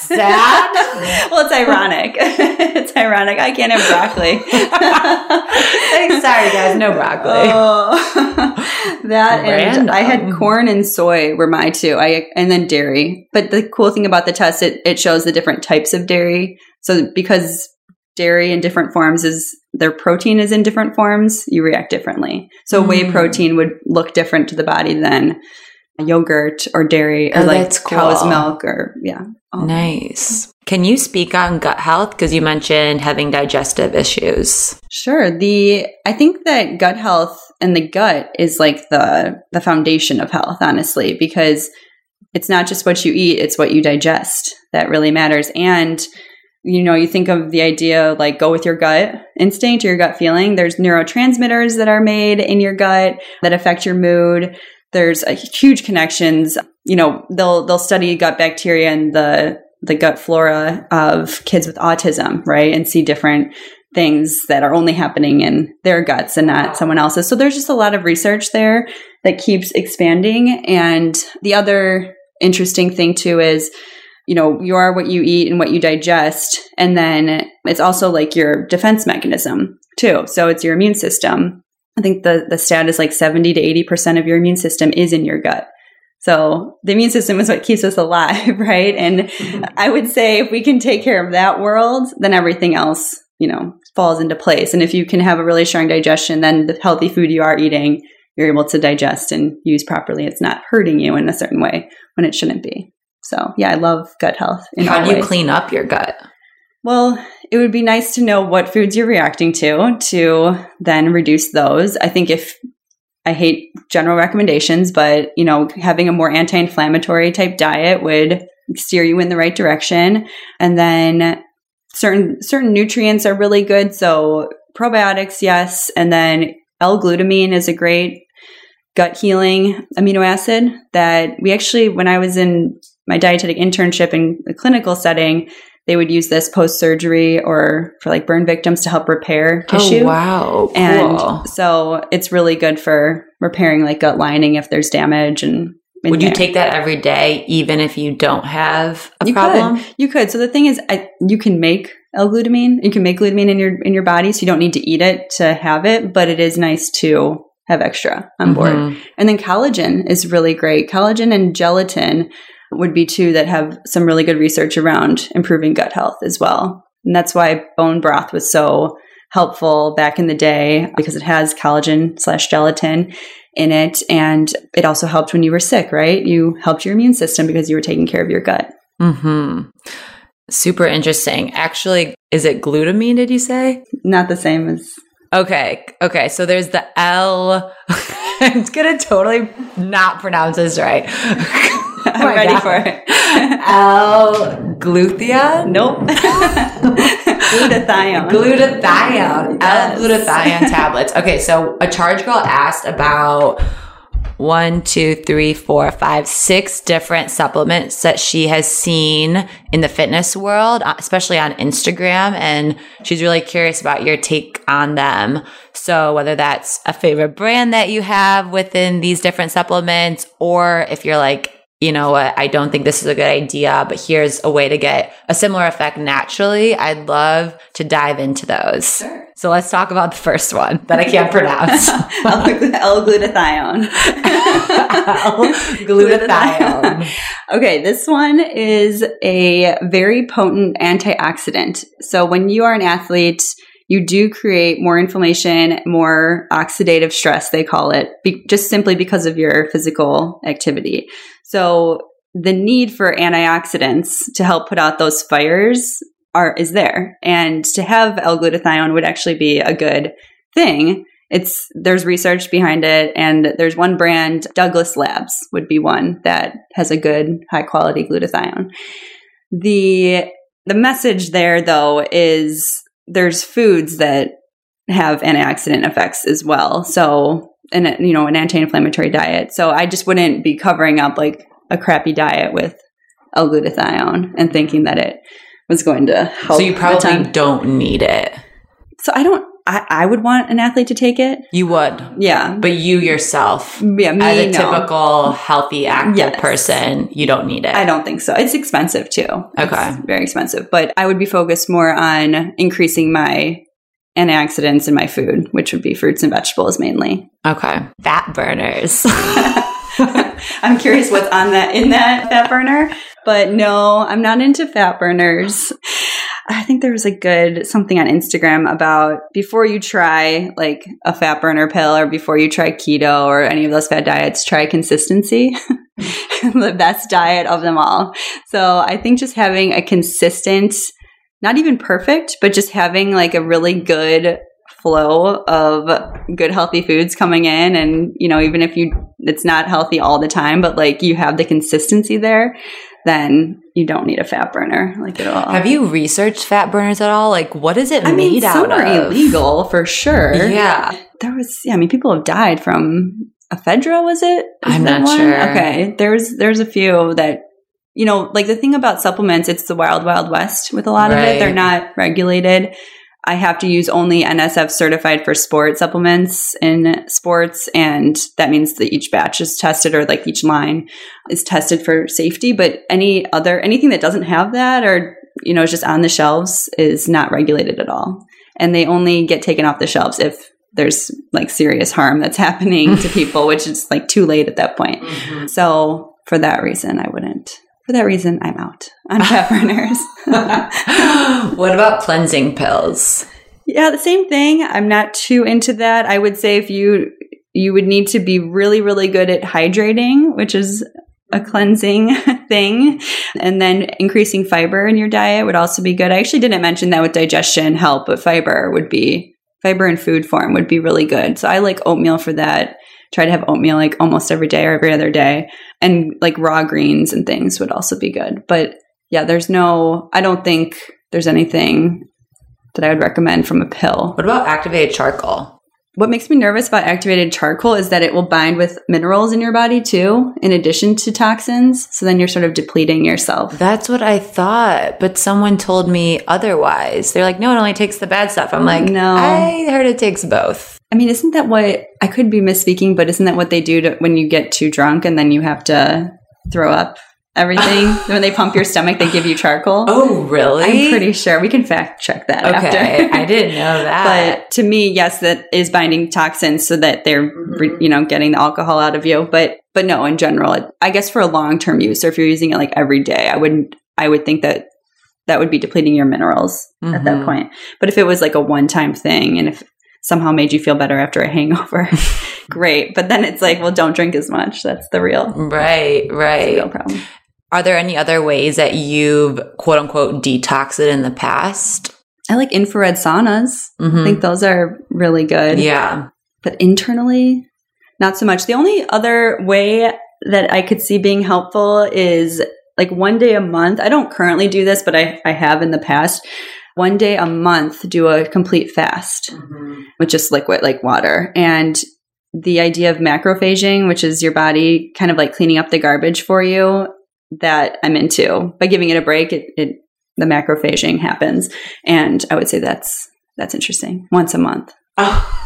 sad. Well, it's ironic. It's ironic. I can't have broccoli. Sorry, guys, no broccoli. Oh, that Random. And I had corn and soy were my two. I and then dairy. But the cool thing about the test, it it shows the different types of dairy. So because dairy in different forms is their protein is in different forms, you react differently. So mm. whey protein would look different to the body than yogurt or dairy or oh, like cool. cow's milk or yeah. Oh. Nice. Can you speak on gut health? Because you mentioned having digestive issues. Sure. The I think that gut health and the gut is like the the foundation of health, honestly, because it's not just what you eat, it's what you digest that really matters. And you know, you think of the idea like go with your gut instinct or your gut feeling. There's neurotransmitters that are made in your gut that affect your mood. There's a huge connections. You know, they'll they'll study gut bacteria and the the gut flora of kids with autism, right? And see different things that are only happening in their guts and not someone else's. So there's just a lot of research there that keeps expanding. And the other interesting thing too is, you know, you are what you eat and what you digest. And then it's also like your defense mechanism too. So it's your immune system. I think the, the stat is like seventy to eighty percent of your immune system is in your gut. So the immune system is what keeps us alive, right? And mm-hmm. I would say if we can take care of that world, then everything else, you know, falls into place. And if you can have a really strong digestion, then the healthy food you are eating, you're able to digest and use properly. It's not hurting you in a certain way when it shouldn't be. So yeah, I love gut health. How do you clean up your gut? Well, it would be nice to know what foods you're reacting to, to then reduce those. I think if, I hate general recommendations, but, you know, having a more anti-inflammatory type diet would steer you in the right direction. And then certain, certain nutrients are really good. So probiotics, yes. And then L-glutamine is a great gut healing amino acid that we actually, when I was in my dietetic internship in a clinical setting, they would use this post-surgery or for like burn victims to help repair tissue. Oh, wow. Cool. And so it's really good for repairing like gut lining if there's damage. And would you there. take that every day, even if you don't have a you problem? Could. You could. So the thing is, I, you can make L-glutamine. You can make glutamine in your in your body, so you don't need to eat it to have it. But it is nice to have extra on board. Mm-hmm. And then collagen is really great. Collagen and gelatin would be two that have some really good research around improving gut health as well. And that's why bone broth was so helpful back in the day, because it has collagen slash gelatin in it. And it also helped when you were sick, right? You helped your immune system because you were taking care of your gut. Mm-hmm. Super interesting. Actually, is it glutamine, did you say? Not the same as... Okay. Okay. So there's the L. I'm going to totally not pronounce this right. I'm oh ready God. for it. L-glutathione? Nope. Glutathione. Glutathione. L-glutathione tablets. Okay. So a charge girl asked about one, two, three, four, five, six different supplements that she has seen in the fitness world, especially on Instagram. And she's really curious about your take on them. So whether that's a favorite brand that you have within these different supplements, or if you're like, you know what, I don't think this is a good idea, but here's a way to get a similar effect naturally, I'd love to dive into those. Sure. So let's talk about the first one that I can't pronounce. L-glutathione. L-glutathione. Okay, this one is a very potent antioxidant. So when you are an athlete, you do create more inflammation, more oxidative stress, they call it, be- just simply because of your physical activity. So the need for antioxidants to help put out those fires are is there. And to have L-glutathione would actually be a good thing. It's there's research behind it, and there's one brand, Douglas Labs would be one that has a good high quality glutathione. The the message there though is there's foods that have antioxidant effects as well. So, and you know, an anti-inflammatory diet. So I just wouldn't be covering up like a crappy diet with L-glutathione and thinking that it was going to help. So you probably don't need it. So I don't, I, I would want an athlete to take it. You would. Yeah. But you yourself, yeah, me, as a no. typical healthy, active yes. person, you don't need it. I don't think so. It's expensive too. Okay. It's very expensive. But I would be focused more on increasing my antioxidants in my food, which would be fruits and vegetables mainly. Okay. Fat burners. I'm curious what's on that in that fat burner. But no, I'm not into fat burners. I think there was a good something on Instagram about before you try like a fat burner pill or before you try keto or any of those fat diets, try consistency. The best diet of them all. So I think just having a consistent, not even perfect, but just having like a really good flow of good healthy foods coming in. And, you know, even if you it's not healthy all the time, but like you have the consistency there, then you don't need a fat burner like at all. Have you researched fat burners at all? Like, what is it I made mean, out some of? Some are illegal for sure. Yeah. There was, yeah, I mean, people have died from ephedra, was it? Is I'm not one? sure. Okay. There's, there's a few that, you know, like the thing about supplements, it's the wild, wild west with a lot right. of it. They're not regulated. I have to use only N S F certified for sport supplements in sports. And that means that each batch is tested, or like each line is tested for safety. But any other, anything that doesn't have that, or, you know, is just on the shelves is not regulated at all. And they only get taken off the shelves if there's like serious harm that's happening to people, which is like too late at that point. Mm-hmm. So for that reason, I wouldn't. For that reason, I'm out on fat burners. What about cleansing pills? Yeah, the same thing. I'm not too into that. I would say if you you would need to be really, really good at hydrating, which is a cleansing thing. And then increasing fiber in your diet would also be good. I actually didn't mention that with digestion help, but fiber would be, fiber in food form would be really good. So I like oatmeal for that. Try to have oatmeal like almost every day or every other day. And like raw greens and things would also be good. But yeah, there's no, I don't think there's anything that I would recommend from a pill. What about activated charcoal? What makes me nervous about activated charcoal is that it will bind with minerals in your body too, in addition to toxins. So then you're sort of depleting yourself. That's what I thought. But someone told me otherwise. They're like, no, it only takes the bad stuff. I'm like, no, I heard it takes both. I mean, isn't that what, I could be misspeaking, but isn't that what they do to, when you get too drunk and then you have to throw up everything. When they pump your stomach, they give you charcoal. Oh, really? I'm pretty sure. We can fact check that okay, after. I didn't know that. But to me, yes, that is binding toxins so that they're, mm-hmm. you know, getting the alcohol out of you. But but no, in general, I guess for a long-term use, or if you're using it like every day, I wouldn't, I would think that that would be depleting your minerals mm-hmm. at that point. But if it was like a one-time thing and if somehow made you feel better after a hangover, great. But then it's like, well, don't drink as much. That's the real, right, right. the real problem. Are there any other ways that you've quote unquote detoxed it in the past? I like infrared saunas. Mm-hmm. I think those are really good. Yeah. But internally, not so much. The only other way that I could see being helpful is like one day a month. I don't currently do this, but I, I have in the past. One day a month, do a complete fast mm-hmm. with just liquid like water. And the idea of macrophaging, which is your body kind of like cleaning up the garbage for you, that I'm into. By giving it a break, it, it the macrophaging happens. And I would say that's that's interesting. Once a month. Oh.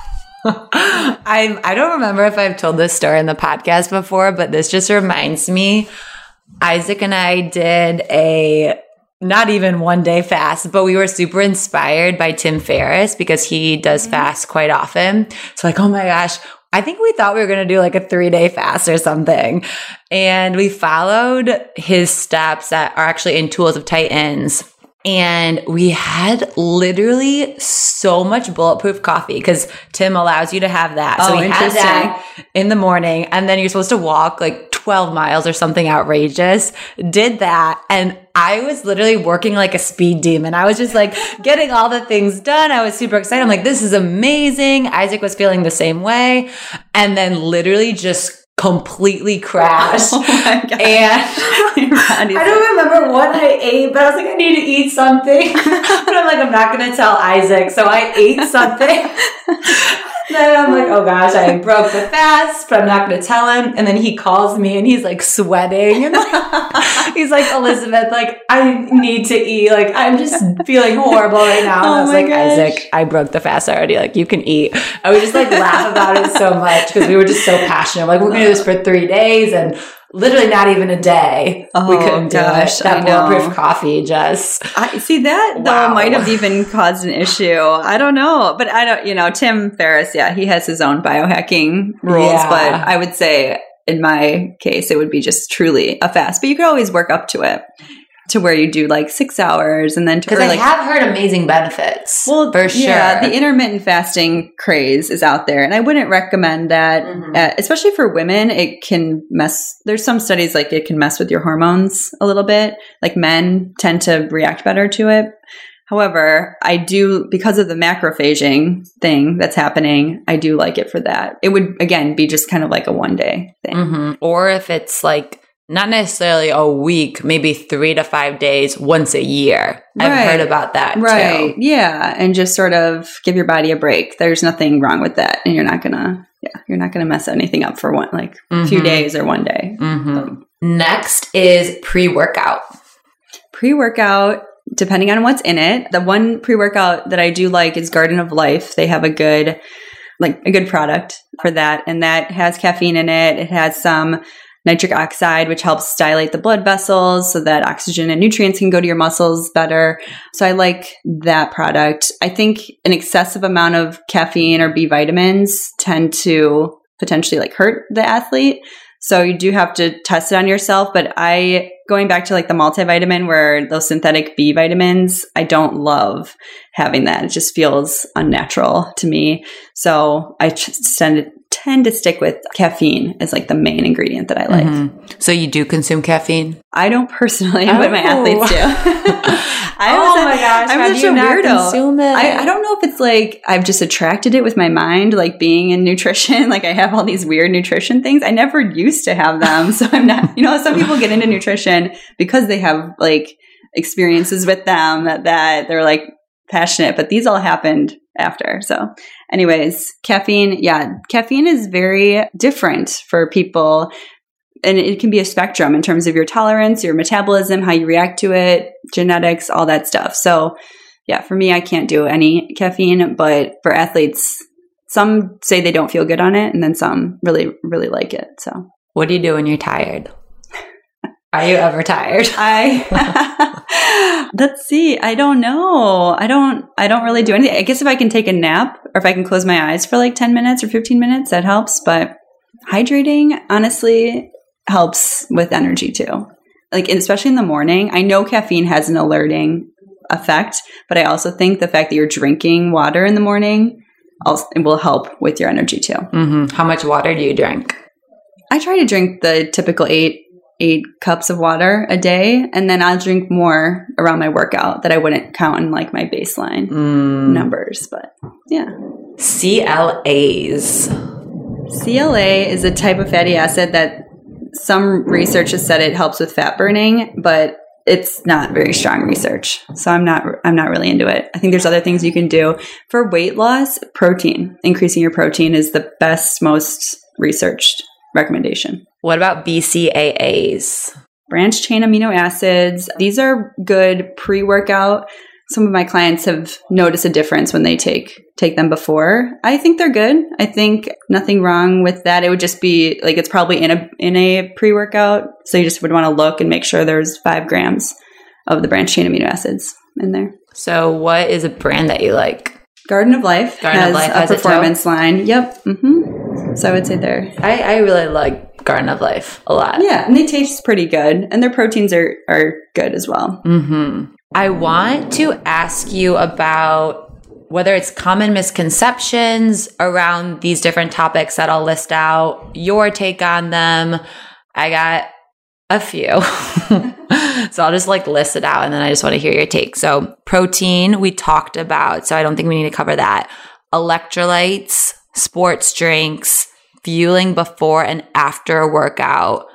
I I don't remember if I've told this story in the podcast before, but this just reminds me. Isaac and I did a not even one day fast, but we were super inspired by Tim Ferriss because he does fast quite often. So like, oh my gosh, I think we thought we were going to do like a three day fast or something. And we followed his steps that are actually in Tools of Titans. And we had literally so much bulletproof coffee because Tim allows you to have that. So oh, we had that in the morning, and then you're supposed to walk like twelve miles or something outrageous. Did that. And I was literally working like a speed demon. I was just like getting all the things done. I was super excited. I'm like, this is amazing. Isaac was feeling the same way. And then literally just completely crashed. Oh my God. And I don't remember what I ate, but I was like, I need to eat something. But I'm like, I'm not going to tell Isaac. So I ate something. Then I'm like, oh gosh, I broke the fast, but I'm not going to tell him. And then he calls me and he's like sweating. And he's like, Elizabeth, like, I need to eat. Like, I'm just feeling horrible right now. And oh I was like, gosh. Isaac, I broke the fast already. Like, you can eat. I would just like laugh about it so much because we were just so passionate. Like, we're going to do this for three days and literally not even a day. Oh, we couldn't do gosh, it. That bulletproof coffee just. I see that wow. though might have even caused an issue. I don't know, but I don't. You know, Tim Ferriss, yeah, he has his own biohacking rules, yeah. but I would say in my case, it would be just truly a fast. But you could always work up to it. To where you do like six hours and then because I like, have heard amazing benefits. Well, for sure, yeah, the intermittent fasting craze is out there, and I wouldn't recommend that, mm-hmm. uh, especially for women. It can mess. There's some studies like it can mess with your hormones a little bit. Like men tend to react better to it. However, I do because of the macrophaging thing that's happening. I do like it for that. It would again be just kind of like a one day thing, mm-hmm. or if it's like. Not necessarily a week, maybe three to five days once a year. I've right. heard about that right. too. Yeah. And just sort of give your body a break. There's nothing wrong with that. And you're not going to, yeah, you're not going to mess anything up for one, like a mm-hmm. few days or one day. Mm-hmm. So. Next is pre-workout. Pre-workout, depending on what's in it. The one pre-workout that I do like is Garden of Life. They have a good, like a good product for that. And that has caffeine in it. It has some nitric oxide, which helps dilate the blood vessels so that oxygen and nutrients can go to your muscles better. So I like that product. I think an excessive amount of caffeine or B vitamins tend to potentially like hurt the athlete. So you do have to test it on yourself. But I, going back to like the multivitamin where those synthetic B vitamins, I don't love having that. It just feels unnatural to me. So I just tend to tend to stick with caffeine as like the main ingredient that I like. Mm-hmm. So you do consume caffeine? I don't personally, oh. but my athletes do. I oh was a, my gosh! I'm How such do you a not weirdo. Consume it? I, I don't know if it's like I've just attracted it with my mind, like being in nutrition. Like I have all these weird nutrition things. I never used to have them, so I'm not. You know, some people get into nutrition because they have like experiences with them that, that they're like passionate. But these all happened after. So anyways, caffeine, yeah, caffeine is very different for people. And it can be a spectrum in terms of your tolerance, your metabolism, how you react to it, genetics, all that stuff. So yeah, for me, I can't do any caffeine, but for athletes, some say they don't feel good on it. And then some really, really like it. So what do you do when you're tired? Are you ever tired? I let's see. I don't know. I don't I don't really do anything. I guess if I can take a nap or if I can close my eyes for like ten minutes or fifteen minutes, that helps. But hydrating honestly helps with energy too. Like especially in the morning. I know caffeine has an alerting effect, but I also think the fact that you're drinking water in the morning also will help with your energy too. Mm-hmm. How much water do you drink? I try to drink the typical eight eight cups of water a day, and then I'll drink more around my workout that I wouldn't count in like my baseline mm. numbers. But yeah. C L As. C L A is a type of fatty acid that some research has said it helps with fat burning, but it's not very strong research. So I'm not I'm not really into it. I think there's other things you can do. For weight loss, protein. Increasing your protein is the best, most researched recommendation. What about B C A As? Branched chain amino acids. These are good pre-workout. Some of my clients have noticed a difference when they take take them before. I think they're good. I think nothing wrong with that. It would just be like it's probably in a in a pre-workout. So you just would want to look and make sure there's five grams of the branched chain amino acids in there. So what is a brand that you like? Garden of Life Garden has of Life a has performance line. Yep. Mm-hmm. So I would say there. I, I really like Garden of Life a lot. Yeah, and they taste pretty good, and their proteins are are good as well. Mm-hmm. I want to ask you about whether it's common misconceptions around these different topics that I'll list out, your take on them. I got a few. So I'll just like list it out and then I just want to hear your take. So protein, we talked about, so I don't think we need to cover that. Electrolytes, sports drinks, fueling before and after a workout,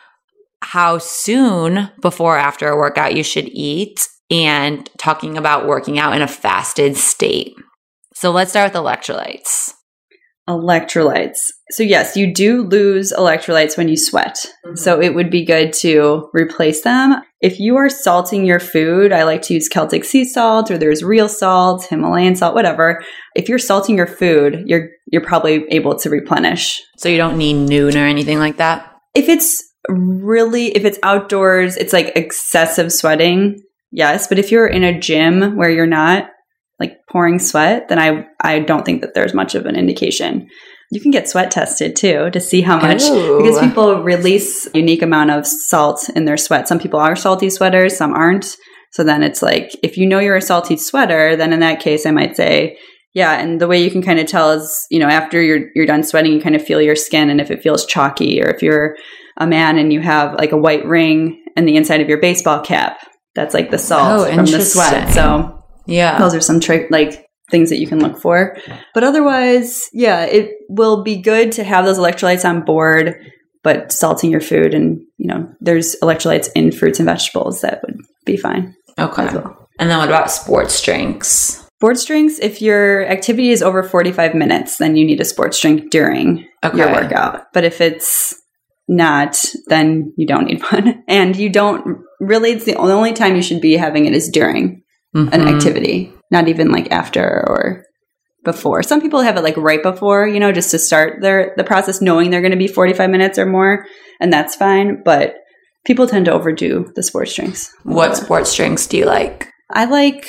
how soon before or after a workout you should eat, and talking about working out in a fasted state. So let's start with electrolytes. Electrolytes. So yes, you do lose electrolytes when you sweat. Mm-hmm. So it would be good to replace them. If you are salting your food, I like to use Celtic sea salt, or there's real salt, Himalayan salt, whatever. If you're salting your food, you're you're probably able to replenish. So you don't need Nuun or anything like that? If it's really, if it's outdoors, it's like excessive sweating, yes. But if you're in a gym where you're not like pouring sweat, then I I don't think that there's much of an indication. You can get sweat tested too to see how much, Ooh. Because people release a unique amount of salt in their sweat. Some people are salty sweaters, some aren't. So then it's like, if you know you're a salty sweater, then in that case, I might say, yeah. And the way you can kind of tell is, you know, after you're you're done sweating, you kind of feel your skin, and if it feels chalky, or if you're a man and you have like a white ring in the inside of your baseball cap, that's like the salt oh, from the sweat. So yeah, those are some trick like things that you can look for. But otherwise, yeah, it will be good to have those electrolytes on board, but salting your food, and you know, there's electrolytes in fruits and vegetables that would be fine. Okay. Well. And then what about sports drinks? Sports drinks, if your activity is over forty-five minutes, then you need a sports drink during okay. your workout. But if it's not, then you don't need one. And you don't really, it's the only time you should be having it is during mm-hmm. an activity, not even like after or before. Some people have it like right before, you know, just to start their the process, knowing they're going to be forty-five minutes or more, and that's fine. But people tend to overdo the sports drinks. What sports drinks do you like? I like,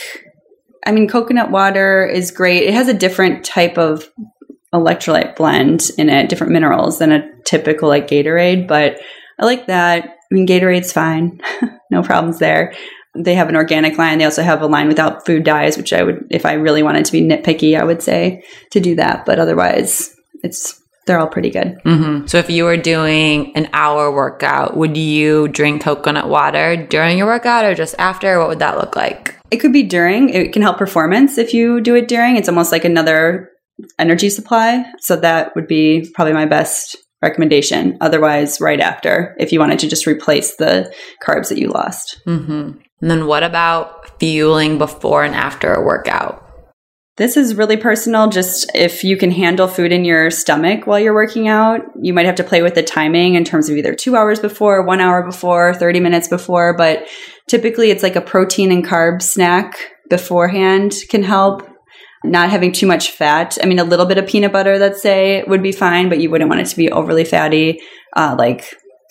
I mean, coconut water is great. It has a different type of electrolyte blend in it, different minerals than a typical like Gatorade, but I like that. I mean, Gatorade's fine. No problems there. They have an organic line. They also have a line without food dyes, which I would, if I really wanted to be nitpicky, I would say to do that. But otherwise, it's they're all pretty good. Mm-hmm. So if you were doing an hour workout, would you drink coconut water during your workout or just after? What would that look like? It could be during. It can help performance if you do it during. It's almost like another energy supply. So that would be probably my best recommendation. Otherwise, right after, if you wanted to just replace the carbs that you lost. Mm-hmm. And then what about fueling before and after a workout? This is really personal. Just if you can handle food in your stomach while you're working out, you might have to play with the timing in terms of either two hours before, one hour before, thirty minutes before. But typically it's like a protein and carb snack beforehand can help. Not having too much fat. I mean, a little bit of peanut butter, let's say, would be fine, but you wouldn't want it to be overly fatty. Uh, like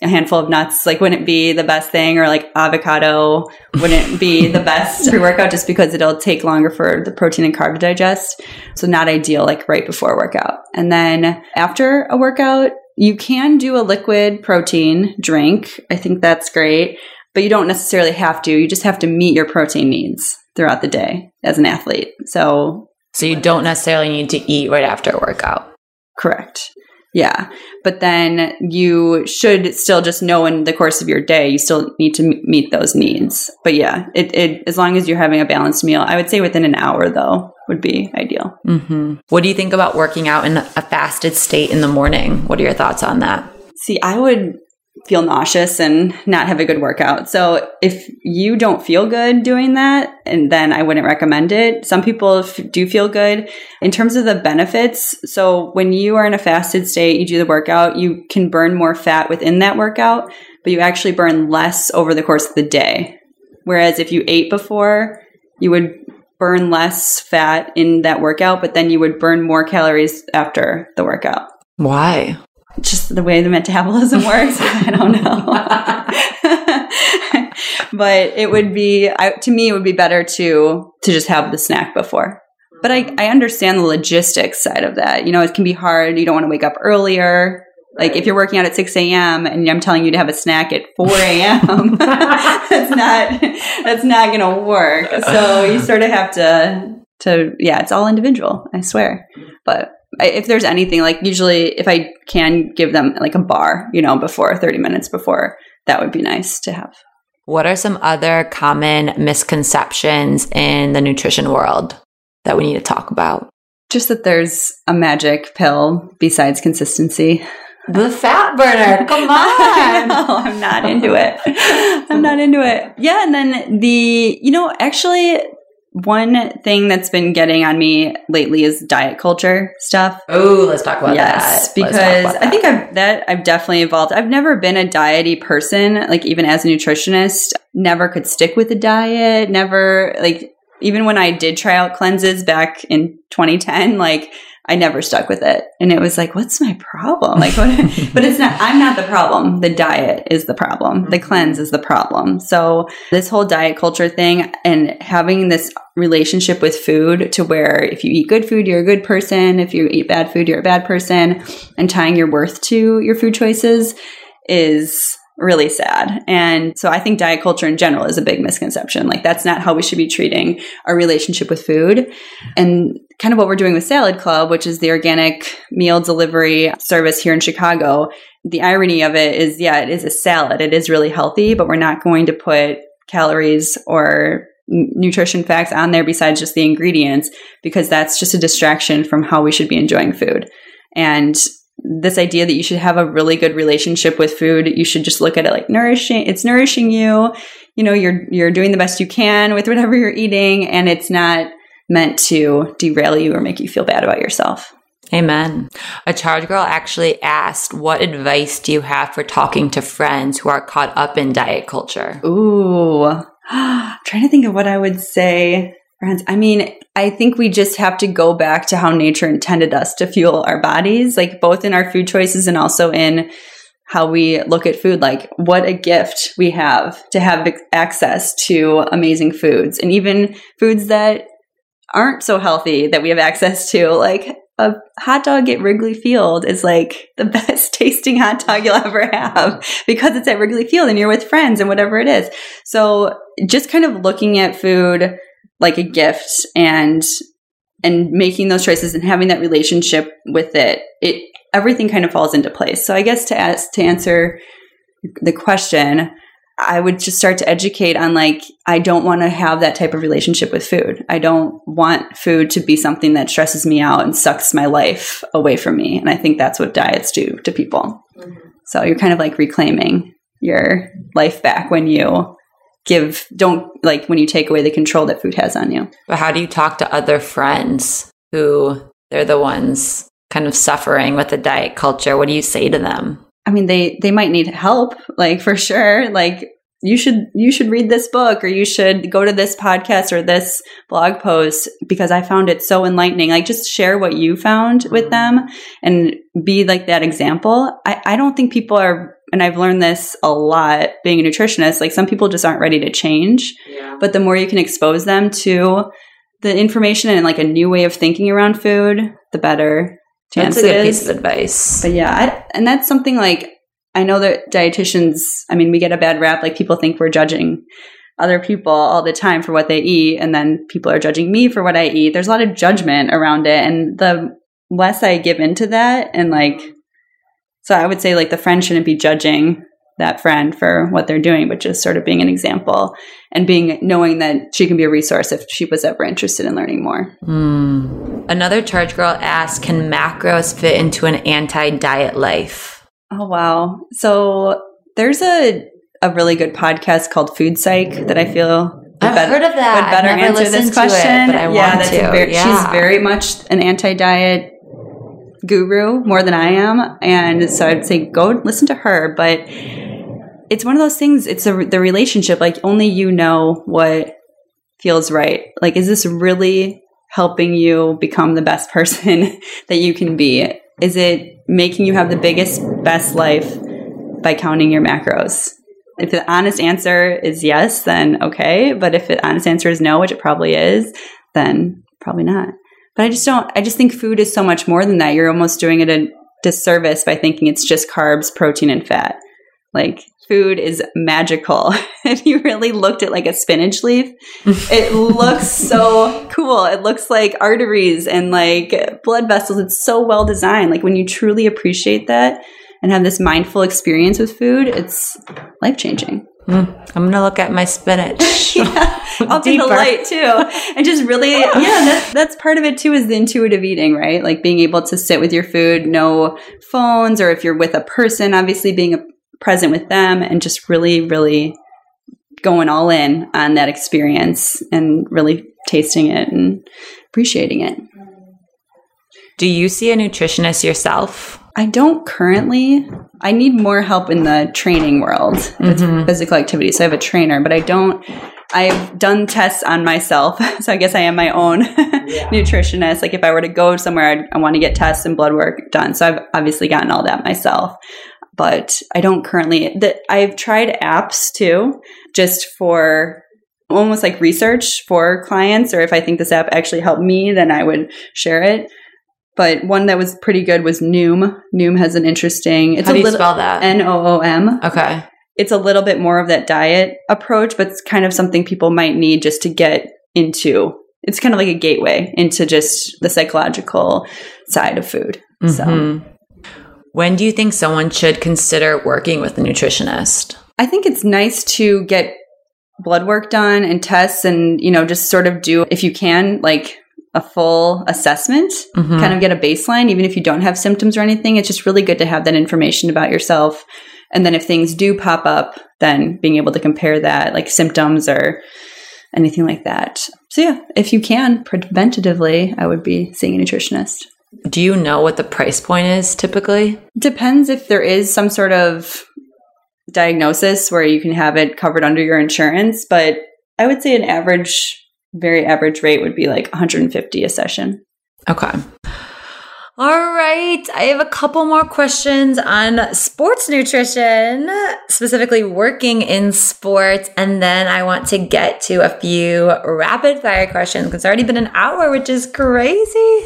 a handful of nuts, like, wouldn't be the best thing, or like avocado wouldn't be the best pre-workout just because it'll take longer for the protein and carb to digest. So not ideal, like right before a workout. And then after a workout, you can do a liquid protein drink. I think that's great, but you don't necessarily have to. You just have to meet your protein needs throughout the day as an athlete. So, so you don't necessarily need to eat right after a workout. Correct. Yeah. But then you should still just know in the course of your day, you still need to m- meet those needs. But yeah, it, it, as long as you're having a balanced meal, I would say within an hour though would be ideal. Mm-hmm. What do you think about working out in a fasted state in the morning? What are your thoughts on that? See, I would feel nauseous and not have a good workout. So if you don't feel good doing that, and then I wouldn't recommend it. Some people f- do feel good. In terms of the benefits, so when you are in a fasted state, you do the workout, you can burn more fat within that workout, but you actually burn less over the course of the day. Whereas if you ate before, you would burn less fat in that workout, but then you would burn more calories after the workout. Why? Just the way the metabolism works. I don't know. But it would be, I, to me, it would be better to to just have the snack before. But I, I understand the logistics side of that. You know, it can be hard. You don't want to wake up earlier. Like if you're working out at six a.m. and I'm telling you to have a snack at four a.m., that's not that's not going to work. So you sort of have to, to, yeah, it's all individual, I swear. But if there's anything, like usually if I can give them like a bar, you know, before thirty minutes before, that would be nice to have. What are some other common misconceptions in the nutrition world that we need to talk about? Just that there's a magic pill besides consistency. The fat burner. Come on. I know, I'm not into it. I'm not into it. Yeah. And then the, you know, actually, one thing that's been getting on me lately is diet culture stuff. Oh, let's talk about yes, that. Yes, because that. I think I've that I've definitely evolved. I've never been a diety person, like even as a nutritionist, never could stick with a diet, never like even when I did try out cleanses back in twenty ten, like I never stuck with it. And it was like, what's my problem? Like, what? But it's not, I'm not the problem. The diet is the problem. The cleanse is the problem. So this whole diet culture thing and having this relationship with food to where if you eat good food, you're a good person. If you eat bad food, you're a bad person, and tying your worth to your food choices is really sad. And so I think diet culture in general is a big misconception. Like that's not how we should be treating our relationship with food. And kind of what we're doing with Salad Club, which is the organic meal delivery service here in Chicago. The irony of it is, yeah, it is a salad. It is really healthy, but we're not going to put calories or nutrition facts on there besides just the ingredients, because that's just a distraction from how we should be enjoying food. And this idea that you should have a really good relationship with food, you should just look at it like nourishing. It's nourishing you. You know, you're you're doing the best you can with whatever you're eating, and it's not meant to derail you or make you feel bad about yourself. Amen. A Charge Girl actually asked, what advice do you have for talking to friends who are caught up in diet culture? Ooh, I'm trying to think of what I would say. Friends, I mean, I think we just have to go back to how nature intended us to fuel our bodies, like both in our food choices and also in how we look at food. Like what a gift we have to have access to amazing foods, and even foods that aren't so healthy that we have access to. Like a hot dog at Wrigley Field is like the best tasting hot dog you'll ever have because it's at Wrigley Field and you're with friends and whatever it is. So just kind of looking at food like a gift and and making those choices and having that relationship with it, it everything kind of falls into place. So I guess to ask, to answer the question, I would just start to educate on like, I don't want to have that type of relationship with food. I don't want food to be something that stresses me out and sucks my life away from me. And I think that's what diets do to people. Mm-hmm. So you're kind of like reclaiming your life back when you give, don't like when you take away the control that food has on you. But how do you talk to other friends who they're the ones kind of suffering with the diet culture? What do you say to them? I mean, they, they might need help, like for sure. Like you should you should read this book, or you should go to this podcast or this blog post because I found it so enlightening. Like, just share what you found with them and be like that example. I, I don't think people are, and I've learned this a lot being a nutritionist, like some people just aren't ready to change. Yeah. But the more you can expose them to the information and like a new way of thinking around food, the better chance That's a good it is. piece of advice. But yeah, I, and that's something like, I know that dietitians, I mean, we get a bad rap. Like, people think we're judging other people all the time for what they eat. And then people are judging me for what I eat. There's a lot of judgment around it. And the less I give into that, and like, so I would say like the friend shouldn't be judging that friend for what they're doing, but just sort of being an example and being, knowing that she can be a resource if she was ever interested in learning more. Mm. Another Charge Girl asked, can macros fit into an anti-diet life? Oh, wow. So there's a, a really good podcast called Food Psych that I feel I've better, heard of that. would better I've never answer this listened to question. It, but I yeah, want that's to. A very, yeah. She's very much an anti-diet guru, more than I am. And so I'd say go listen to her. But it's one of those things, it's a, the relationship, like only you know what feels right. Like, is this really helping you become the best person that you can be? Is it making you have the biggest, best life by counting your macros? If the honest answer is yes, then okay. But if the honest answer is no, which it probably is, then probably not. But I just don't, I just think food is so much more than that. You're almost doing it a disservice by thinking it's just carbs, protein, and fat. Like, food is magical. If you really looked at like a spinach leaf, it looks so cool. It looks like arteries and like blood vessels. It's so well designed. Like, when you truly appreciate that and have this mindful experience with food, it's life-changing. Mm, I'm going to look at my spinach. Yeah, up in the light too. And just really, yeah, that's, that's part of it too, is the intuitive eating, right? Like, being able to sit with your food, no phones, or if you're with a person, obviously being a present with them and just really, really going all in on that experience and really tasting it and appreciating it. Do you see a nutritionist yourself? I don't currently. I need more help in the training world with mm-hmm. physical activity. So I have a trainer, but I don't, I've done tests on myself. So I guess I am my own yeah. nutritionist. Like, if I were to go somewhere, I'd, I want to get tests and blood work done. So I've obviously gotten all that myself. But I don't currently, the, I've tried apps too, just for almost like research for clients, or if I think this app actually helped me, then I would share it. But one that was pretty good was Noom. Noom has an interesting, it's How a do you little, spell that? N O O M. Okay. It's a little bit more of that diet approach, but it's kind of something people might need just to get into. It's kind of like a gateway into just the psychological side of food. Mm-hmm. So. When do you think someone should consider working with a nutritionist? I think it's nice to get blood work done and tests and, you know, just sort of do, if you can, like a full assessment, mm-hmm. kind of get a baseline, even if you don't have symptoms or anything. It's just really good to have that information about yourself. And then if things do pop up, then being able to compare that, like symptoms or anything like that. So yeah, if you can, preventatively, I would be seeing a nutritionist. Do you know what the price point is typically? Depends if there is some sort of diagnosis where you can have it covered under your insurance. But I would say an average, very average rate would be like one hundred fifty dollars a session. Okay. All right. I have a couple more questions on sports nutrition, specifically working in sports. And then I want to get to a few rapid fire questions because it's already been an hour, which is crazy.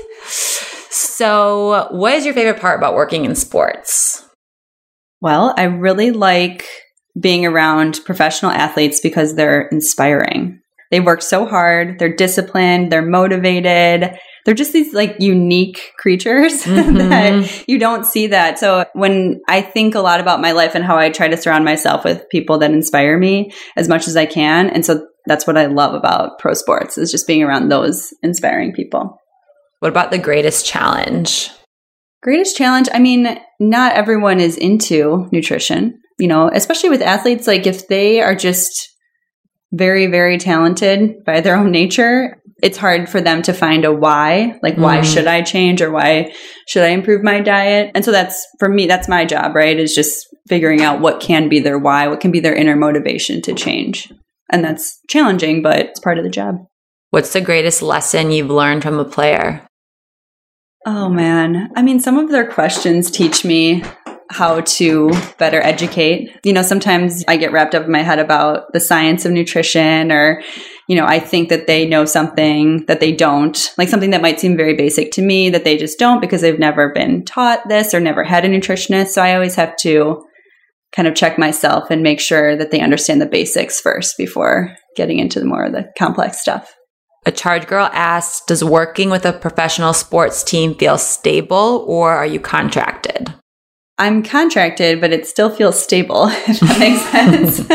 So what is your favorite part about working in sports? Well, I really like being around professional athletes because they're inspiring. They work so hard. They're disciplined. They're motivated. They're just these like unique creatures mm-hmm. that you don't see that. So when I think a lot about my life and how I try to surround myself with people that inspire me as much as I can. And so that's what I love about pro sports, is just being around those inspiring people. What about the greatest challenge? Greatest challenge? I mean, not everyone is into nutrition, you know, especially with athletes. Like if they are just very, very talented by their own nature, it's hard for them to find a why, like why mm. should I change or why should I improve my diet? And so that's, for me, that's my job, right? Is just figuring out what can be their why, what can be their inner motivation to change. And that's challenging, but it's part of the job. What's the greatest lesson you've learned from a player? Oh man. I mean, some of their questions teach me how to better educate. You know, sometimes I get wrapped up in my head about the science of nutrition, or, you know, I think that they know something that they don't, like something that might seem very basic to me that they just don't because they've never been taught this or never had a nutritionist. So I always have to kind of check myself and make sure that they understand the basics first before getting into the more of the complex stuff. A Charge Girl asks, does working with a professional sports team feel stable, or are you contracted? I'm contracted, but it still feels stable, if that makes sense.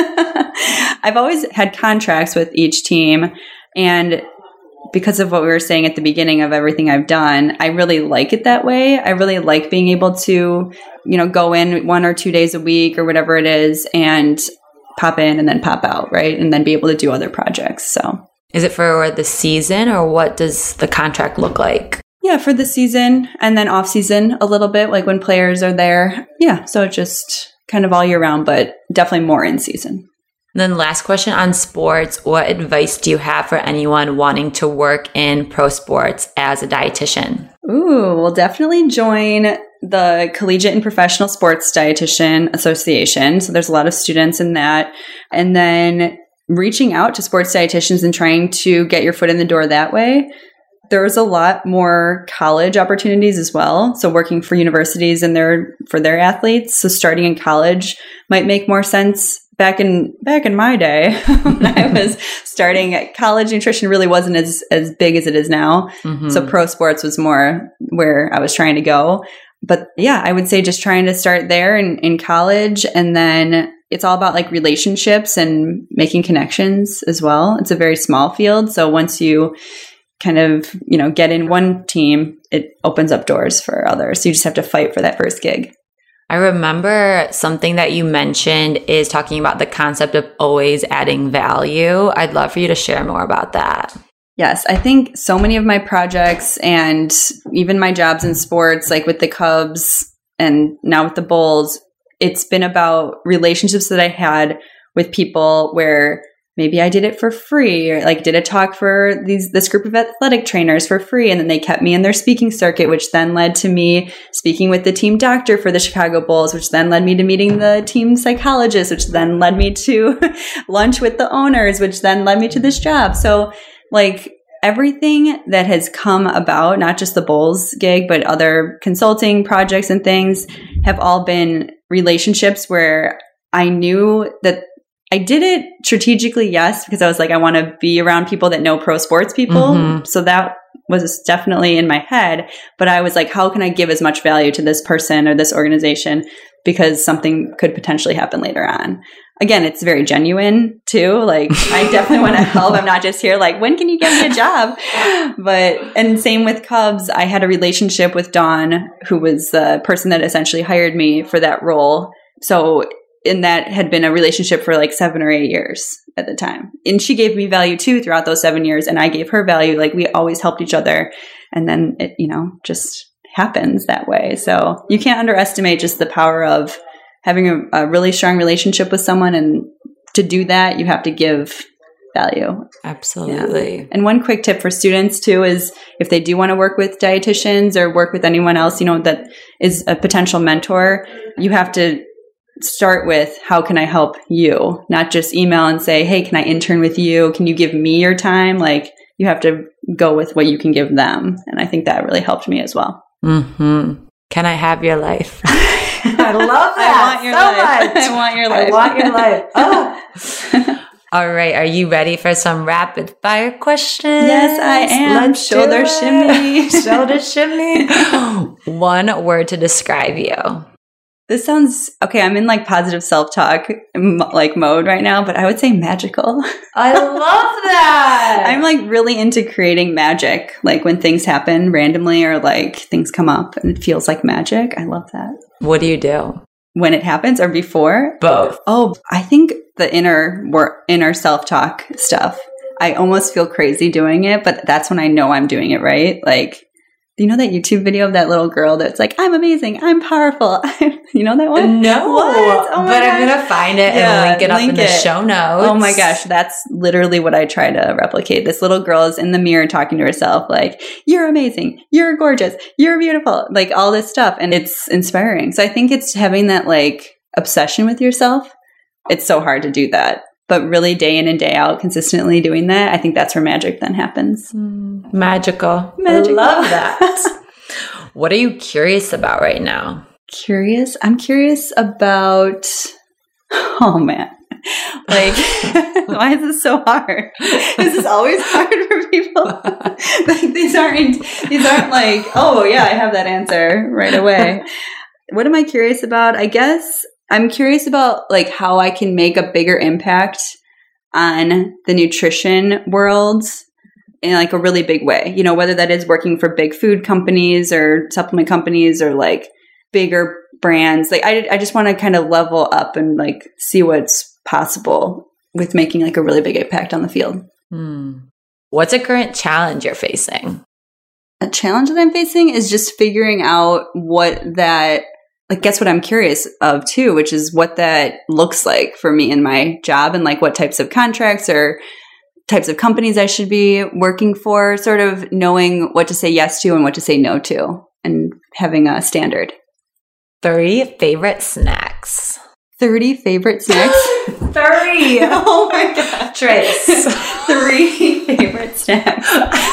I've always had contracts with each team. And because of what we were saying at the beginning of everything I've done, I really like it that way. I really like being able to, you know, go in one or two days a week or whatever it is and pop in and then pop out, right? And then be able to do other projects. So, is it for the season, or what does the contract look like? Yeah, for the season, and then off season a little bit, like when players are there. Yeah, so just kind of all year round, but definitely more in season. And then last question on sports. What advice do you have for anyone wanting to work in pro sports as a dietitian? Ooh, well, definitely join the Collegiate and Professional Sports Dietitian Association. So there's a lot of students in that. And then reaching out to sports dietitians and trying to get your foot in the door that way. There's a lot more college opportunities as well. So working for universities and their for their athletes. So starting in college might make more sense. Back in back in my day, when I was starting at college, nutrition really wasn't as as big as it is now. Mm-hmm. So pro sports was more where I was trying to go. But yeah, I would say just trying to start there in, in college, and then it's all about like relationships and making connections as well. It's a very small field. So once you kind of, you know, get in one team, it opens up doors for others. So you just have to fight for that first gig. I remember something that you mentioned is talking about the concept of always adding value. I'd love for you to share more about that. Yes, I think so many of my projects and even my jobs in sports, like with the Cubs and now with the Bulls, it's been about relationships that I had with people where maybe I did it for free, or like did a talk for these this group of athletic trainers for free. And then they kept me in their speaking circuit, which then led to me speaking with the team doctor for the Chicago Bulls, which then led me to meeting the team psychologist, which then led me to lunch with the owners, which then led me to this job. So like everything that has come about, not just the Bulls gig, but other consulting projects and things have all been relationships where I knew that I did it strategically, yes, because I was like, I want to be around people that know pro sports people. Mm-hmm. So that was definitely in my head. But I was like, how can I give as much value to this person or this organization? Because something could potentially happen later on. Again, it's very genuine too. Like, I definitely want to help. I'm not just here like, when can you get me a job? But, and same with Cubs. I had a relationship with Dawn, who was the person that essentially hired me for that role. So and that had been a relationship for like seven or eight years at the time. And she gave me value too throughout those seven years. And I gave her value. Like we always helped each other. And then it, you know, just happens that way. So you can't underestimate just the power of having a, a really strong relationship with someone. And to do that, you have to give value. Absolutely. Yeah. And one quick tip for students too is if they do want to work with dietitians or work with anyone else, you know, that is a potential mentor, you have to start with, how can I help you? Not just email and say, hey, can I intern with you? Can you give me your time? Like you have to go with what you can give them. And I think that really helped me as well. Mm-hmm. Can I have your life? I love that. I want your so life. Much. I want your life. I want your life. Oh. All right. Are you ready for some rapid fire questions? Yes, I am. Let's Shoulder shimmy. Shoulder shimmy. One word to describe you. This sounds, okay, I'm in like positive self-talk like mode right now, but I would say magical. I love that. I'm like really into creating magic. Like when things happen randomly or like things come up and it feels like magic. I love that. What do you do? when it happens or before? Both. Oh, I think the inner work, inner self-talk stuff. I almost feel crazy doing it, but that's when I know I'm doing it right. Like, do you know that YouTube video of that little girl that's like, I'm amazing, I'm powerful? You know that one? No, what? Oh but gosh. I'm going to find it Yeah, and link it up link in the it. show notes. Oh my gosh, that's literally what I try to replicate. This little girl is in the mirror talking to herself like, you're amazing, you're gorgeous, you're beautiful, like all this stuff. And it's inspiring. So I think it's having that like obsession with yourself. It's so hard to do that. But really day in and day out, consistently doing that, I think that's where magic then happens. Mm, magical. Magical. I love that. What are you curious about right now? Curious? I'm curious about, oh man. Like, why is this so hard? This is always hard for people. Like, these aren't, these aren't like, oh yeah, I have that answer right away. What am I curious about? I guess I'm curious about like how I can make a bigger impact on the nutrition world in like a really big way. You know, whether that is working for big food companies or supplement companies or like bigger brands. Like I, I just want to kind of level up and like see what's possible with making like a really big impact on the field. Hmm. What's a current challenge you're facing? A challenge that I'm facing is just figuring out what that like, guess what I'm curious of too, which is what that looks like for me in my job and like what types of contracts or types of companies I should be working for, sort of knowing what to say yes to and what to say no to and having a standard. Three favorite snacks. thirty favorite snacks? thirty. Oh my God. Trace. Three favorite snacks.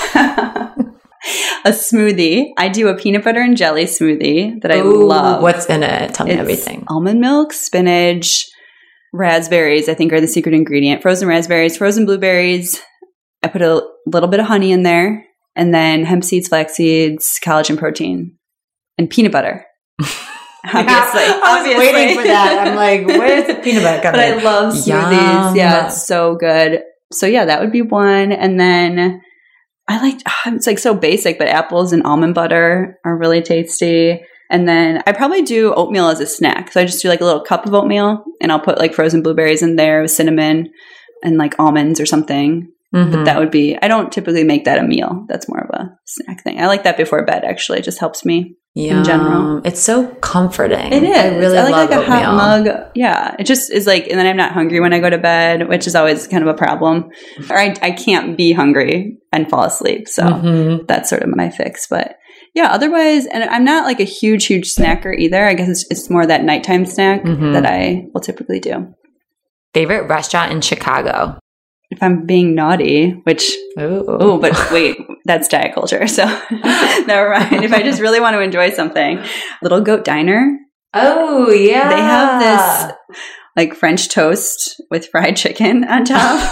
A smoothie. I do a peanut butter and jelly smoothie that I Ooh, love. What's in it? Tell me It's everything. Almond milk, spinach, raspberries, I think are the secret ingredient. Frozen raspberries, frozen blueberries. I put a little bit of honey in there. And then hemp seeds, flax seeds, collagen protein, and peanut butter. Obviously. Yeah, I was obviously. waiting for that. I'm like, where's the peanut butter coming? But I love smoothies. Yum. Yeah, it's so good. So yeah, that would be one. And then I like, it's like so basic, but apples and almond butter are really tasty. And then I probably do oatmeal as a snack. So I just do like a little cup of oatmeal and I'll put like frozen blueberries in there with cinnamon and like almonds or something. Mm-hmm. But that would be, I don't typically make that a meal. That's more of a snack thing. I like that before bed, actually. It just helps me Yum. in general. It's so comforting. It is. I really I like, love like a oatmeal. hot mug. Yeah. It just is like, and then I'm not hungry when I go to bed, which is always kind of a problem. Or I, I can't be hungry and fall asleep. So Mm-hmm. that's sort of my fix. But yeah, otherwise, and I'm not like a huge, huge snacker either. I guess it's, it's more that nighttime snack Mhm. that I will typically do. Favorite restaurant in Chicago? If I'm being naughty, which, Ooh. oh, but wait, that's diet culture. So never mind. If I just really want to enjoy something, Little Goat Diner. Oh, yeah. They have this like French toast with fried chicken on top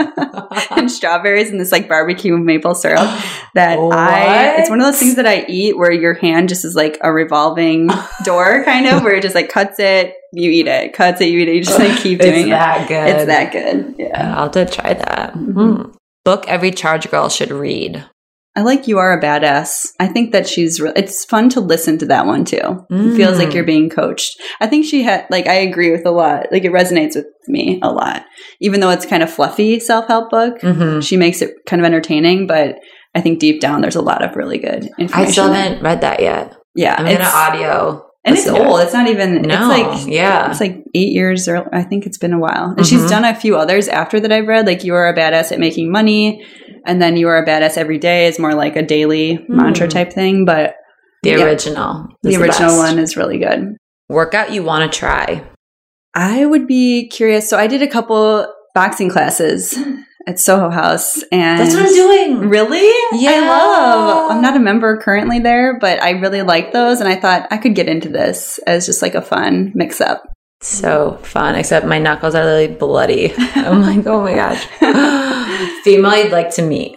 and strawberries and this like barbecue maple syrup that What? I, it's one of those things that I eat where your hand just is like a revolving door kind of where it just like cuts it, you eat it, cuts it, you eat it. You just like keep doing It's it. that good. It's that good. Yeah. I'll have to try that. Mhm. Hmm. Book every charge girl should read. I like You Are a Badass. I think that she's, re- it's fun to listen to that one too. Mm. It feels like you're being coached. I think she had, like, I agree with a lot. Like, it resonates with me a lot. Even though it's kind of fluffy self-help book, Mm-hmm. she makes it kind of entertaining, but I think deep down there's a lot of really good information. I still there. haven't read that yet. Yeah. I'm going to it's- audio. And it's listen to old. it. It's not even, No, it's like, yeah. it's like eight years or I think it's been a while. And Mhm. she's done a few others after that I've read, like You Are a Badass at Making Money. And then You Are a Badass Every Day is more like a daily Mm. mantra type thing. But The yeah, original. the is original best. one is really good. Workout you want to try. I would be curious. So I did a couple boxing classes at Soho House. And That's what I'm doing. Really? Yeah. I love. I'm not a member currently there, but I really like those. And I thought I could get into this as just like a fun mix up. So fun, except my knuckles are really bloody. I'm like, oh my gosh. Female you'd like to meet.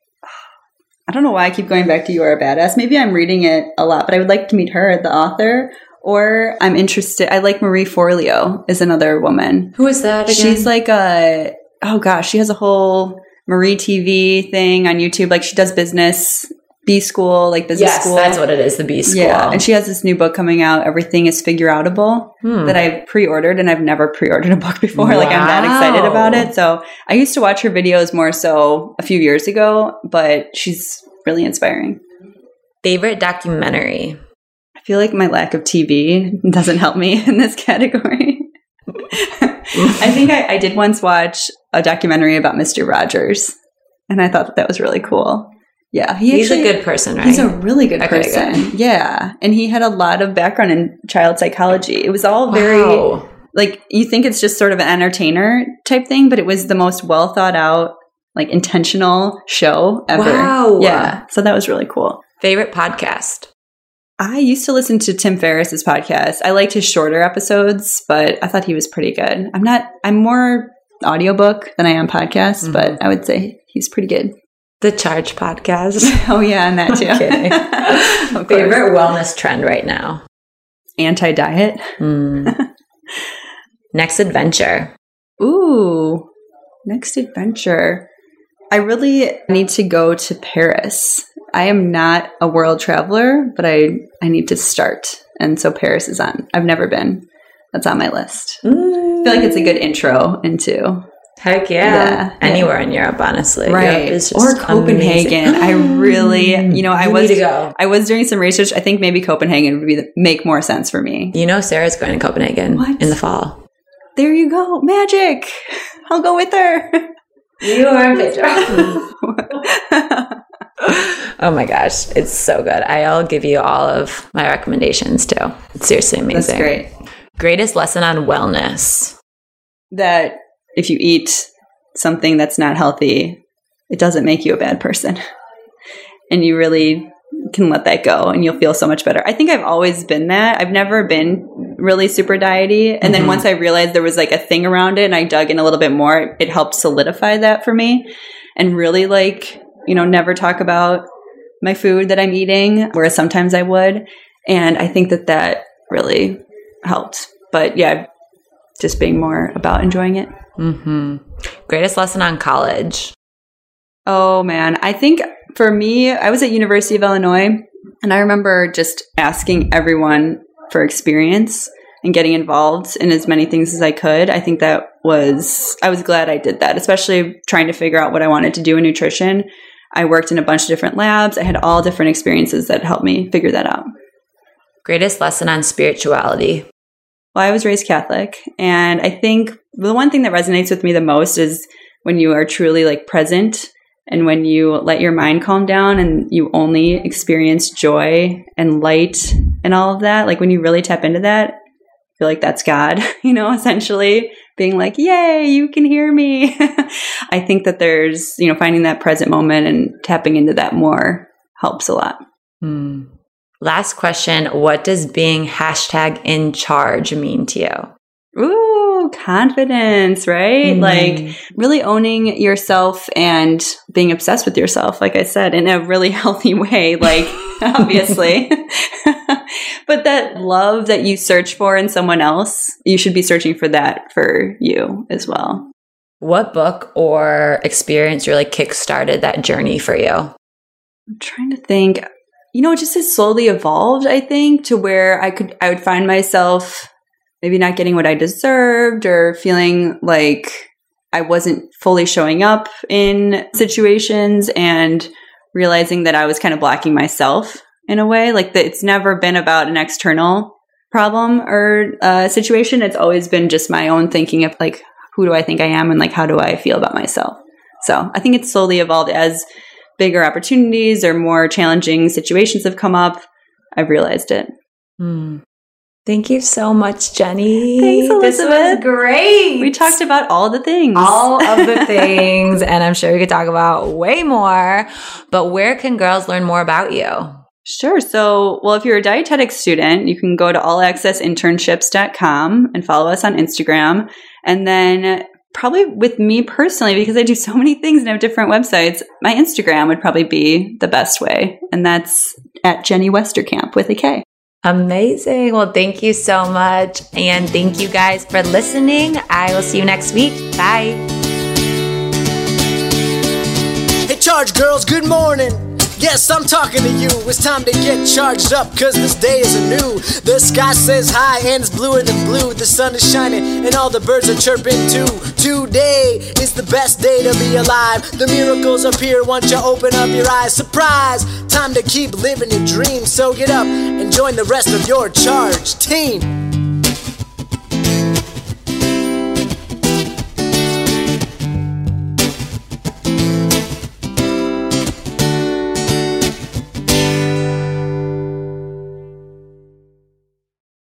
I don't know why I keep going back to You Are a Badass. Maybe I'm reading it a lot, but I would like to meet her, the author. Or I'm interested. I like Marie Forleo is another woman. Who is that again? She's like a, oh gosh, she has a whole Marie T V thing on YouTube. Like she does business B School, like business yes, school. That's what it is, the B School. Yeah, and she has this new book coming out, Everything is Figureoutable, hmm. that I pre-ordered, and I've never pre-ordered a book before. Wow. Like, I'm that excited about it. So I used to watch her videos more so a few years ago, but she's really inspiring. Favorite documentary? I feel like my lack of T V doesn't help me in this category. I think I, I did once watch a documentary about Mister Rogers, and I thought that, that was really cool. Yeah, he he's actually, a good person, right? He's a really good okay, person. Good. Yeah, and he had a lot of background in child psychology. It was all very wow. like, you think it's just sort of an entertainer type thing, but it was the most well thought out, like, intentional show ever. Wow. Yeah, so that was really cool. Favorite podcast? I used to listen to Tim Ferriss's podcast. I liked his shorter episodes, but I thought he was pretty good. I'm not. I'm more audiobook than I am podcast, mm-hmm. but I would say he's pretty good. The Charge podcast. Oh, yeah, and that too. I'm kidding. Favorite wellness trend right now? Anti-diet. Mm. Next adventure. Ooh, next adventure. I really need to go to Paris. I am not a world traveler, but I, I need to start. And so Paris is on. I've never been. That's on my list. Mm. I feel like it's a good intro into... Heck yeah. yeah. Anywhere yeah. in Europe, honestly. Right. Europe or Copenhagen. I really, you know, I you was need to go. I was doing some research. I think maybe Copenhagen would be the, make more sense for me. You know, Sarah's going to Copenhagen what? in the fall. There you go. Magic. I'll go with her. You are a picture. Oh my gosh. It's so good. I'll give you all of my recommendations too. It's seriously amazing. That's great. Greatest lesson on wellness? That if you eat something that's not healthy, it doesn't make you a bad person. And you really can let that go and you'll feel so much better. I think I've always been that. I've never been really super diety. And mm-hmm. then once I realized there was like a thing around it and I dug in a little bit more, it helped solidify that for me. And really, like, you know, never talk about my food that I'm eating, whereas sometimes I would. And I think that that really helped. But yeah, just being more about enjoying it. Mm-hmm. Greatest lesson on college? Oh, man. I think for me, I was at University of Illinois, and I remember just asking everyone for experience and getting involved in as many things as I could. I think that was, I was glad I did that, especially trying to figure out what I wanted to do in nutrition. I worked in a bunch of different labs. I had all different experiences that helped me figure that out. Greatest lesson on spirituality? Well, I was raised Catholic, and I think the one thing that resonates with me the most is when you are truly like present and when you let your mind calm down and you only experience joy and light and all of that. Like when you really tap into that, I feel like that's God, you know, essentially being like, yay, you can hear me. I think that there's, you know, finding that present moment and tapping into that more helps a lot. Hmm. Last question. What does being hashtag in charge mean to you? Ooh, confidence, right? Mm. Like really owning yourself and being obsessed with yourself, like I said, in a really healthy way, like obviously. But that love that you search for in someone else, you should be searching for that for you as well. What book or experience really kickstarted that journey for you? I'm trying to think. You know, it just has slowly evolved, I think, to where I could, I would find myself maybe not getting what I deserved or feeling like I wasn't fully showing up in situations and realizing that I was kind of blocking myself in a way. Like that it's never been about an external problem or uh, situation. It's always been just my own thinking of like, who do I think I am and like, how do I feel about myself? So I think it's slowly evolved as bigger opportunities or more challenging situations have come up. I've realized it. Hmm. Thank you so much, Jenny. Thanks, Elizabeth. This was great. We talked about all the things. All of the things. And I'm sure we could talk about way more. But where can girls learn more about you? Sure. So, well, if you're a dietetics student, you can go to all access internships dot com and follow us on Instagram. And then probably with me personally, because I do so many things and have different websites, my Instagram would probably be the best way. And that's at Jenny Westerkamp with a K. Amazing. Well, thank you so much. And thank you guys for listening. I will see you next week. Bye. Hey, Charge Girls, good morning. Yes, I'm talking to you. It's time to get charged up, cause this day is anew. The sky says hi and it's bluer than blue. The sun is shining and all the birds are chirping too. Today is the best day to be alive. The miracles appear once you open up your eyes. Surprise! Time to keep living your dreams. So get up and join the rest of your charged team.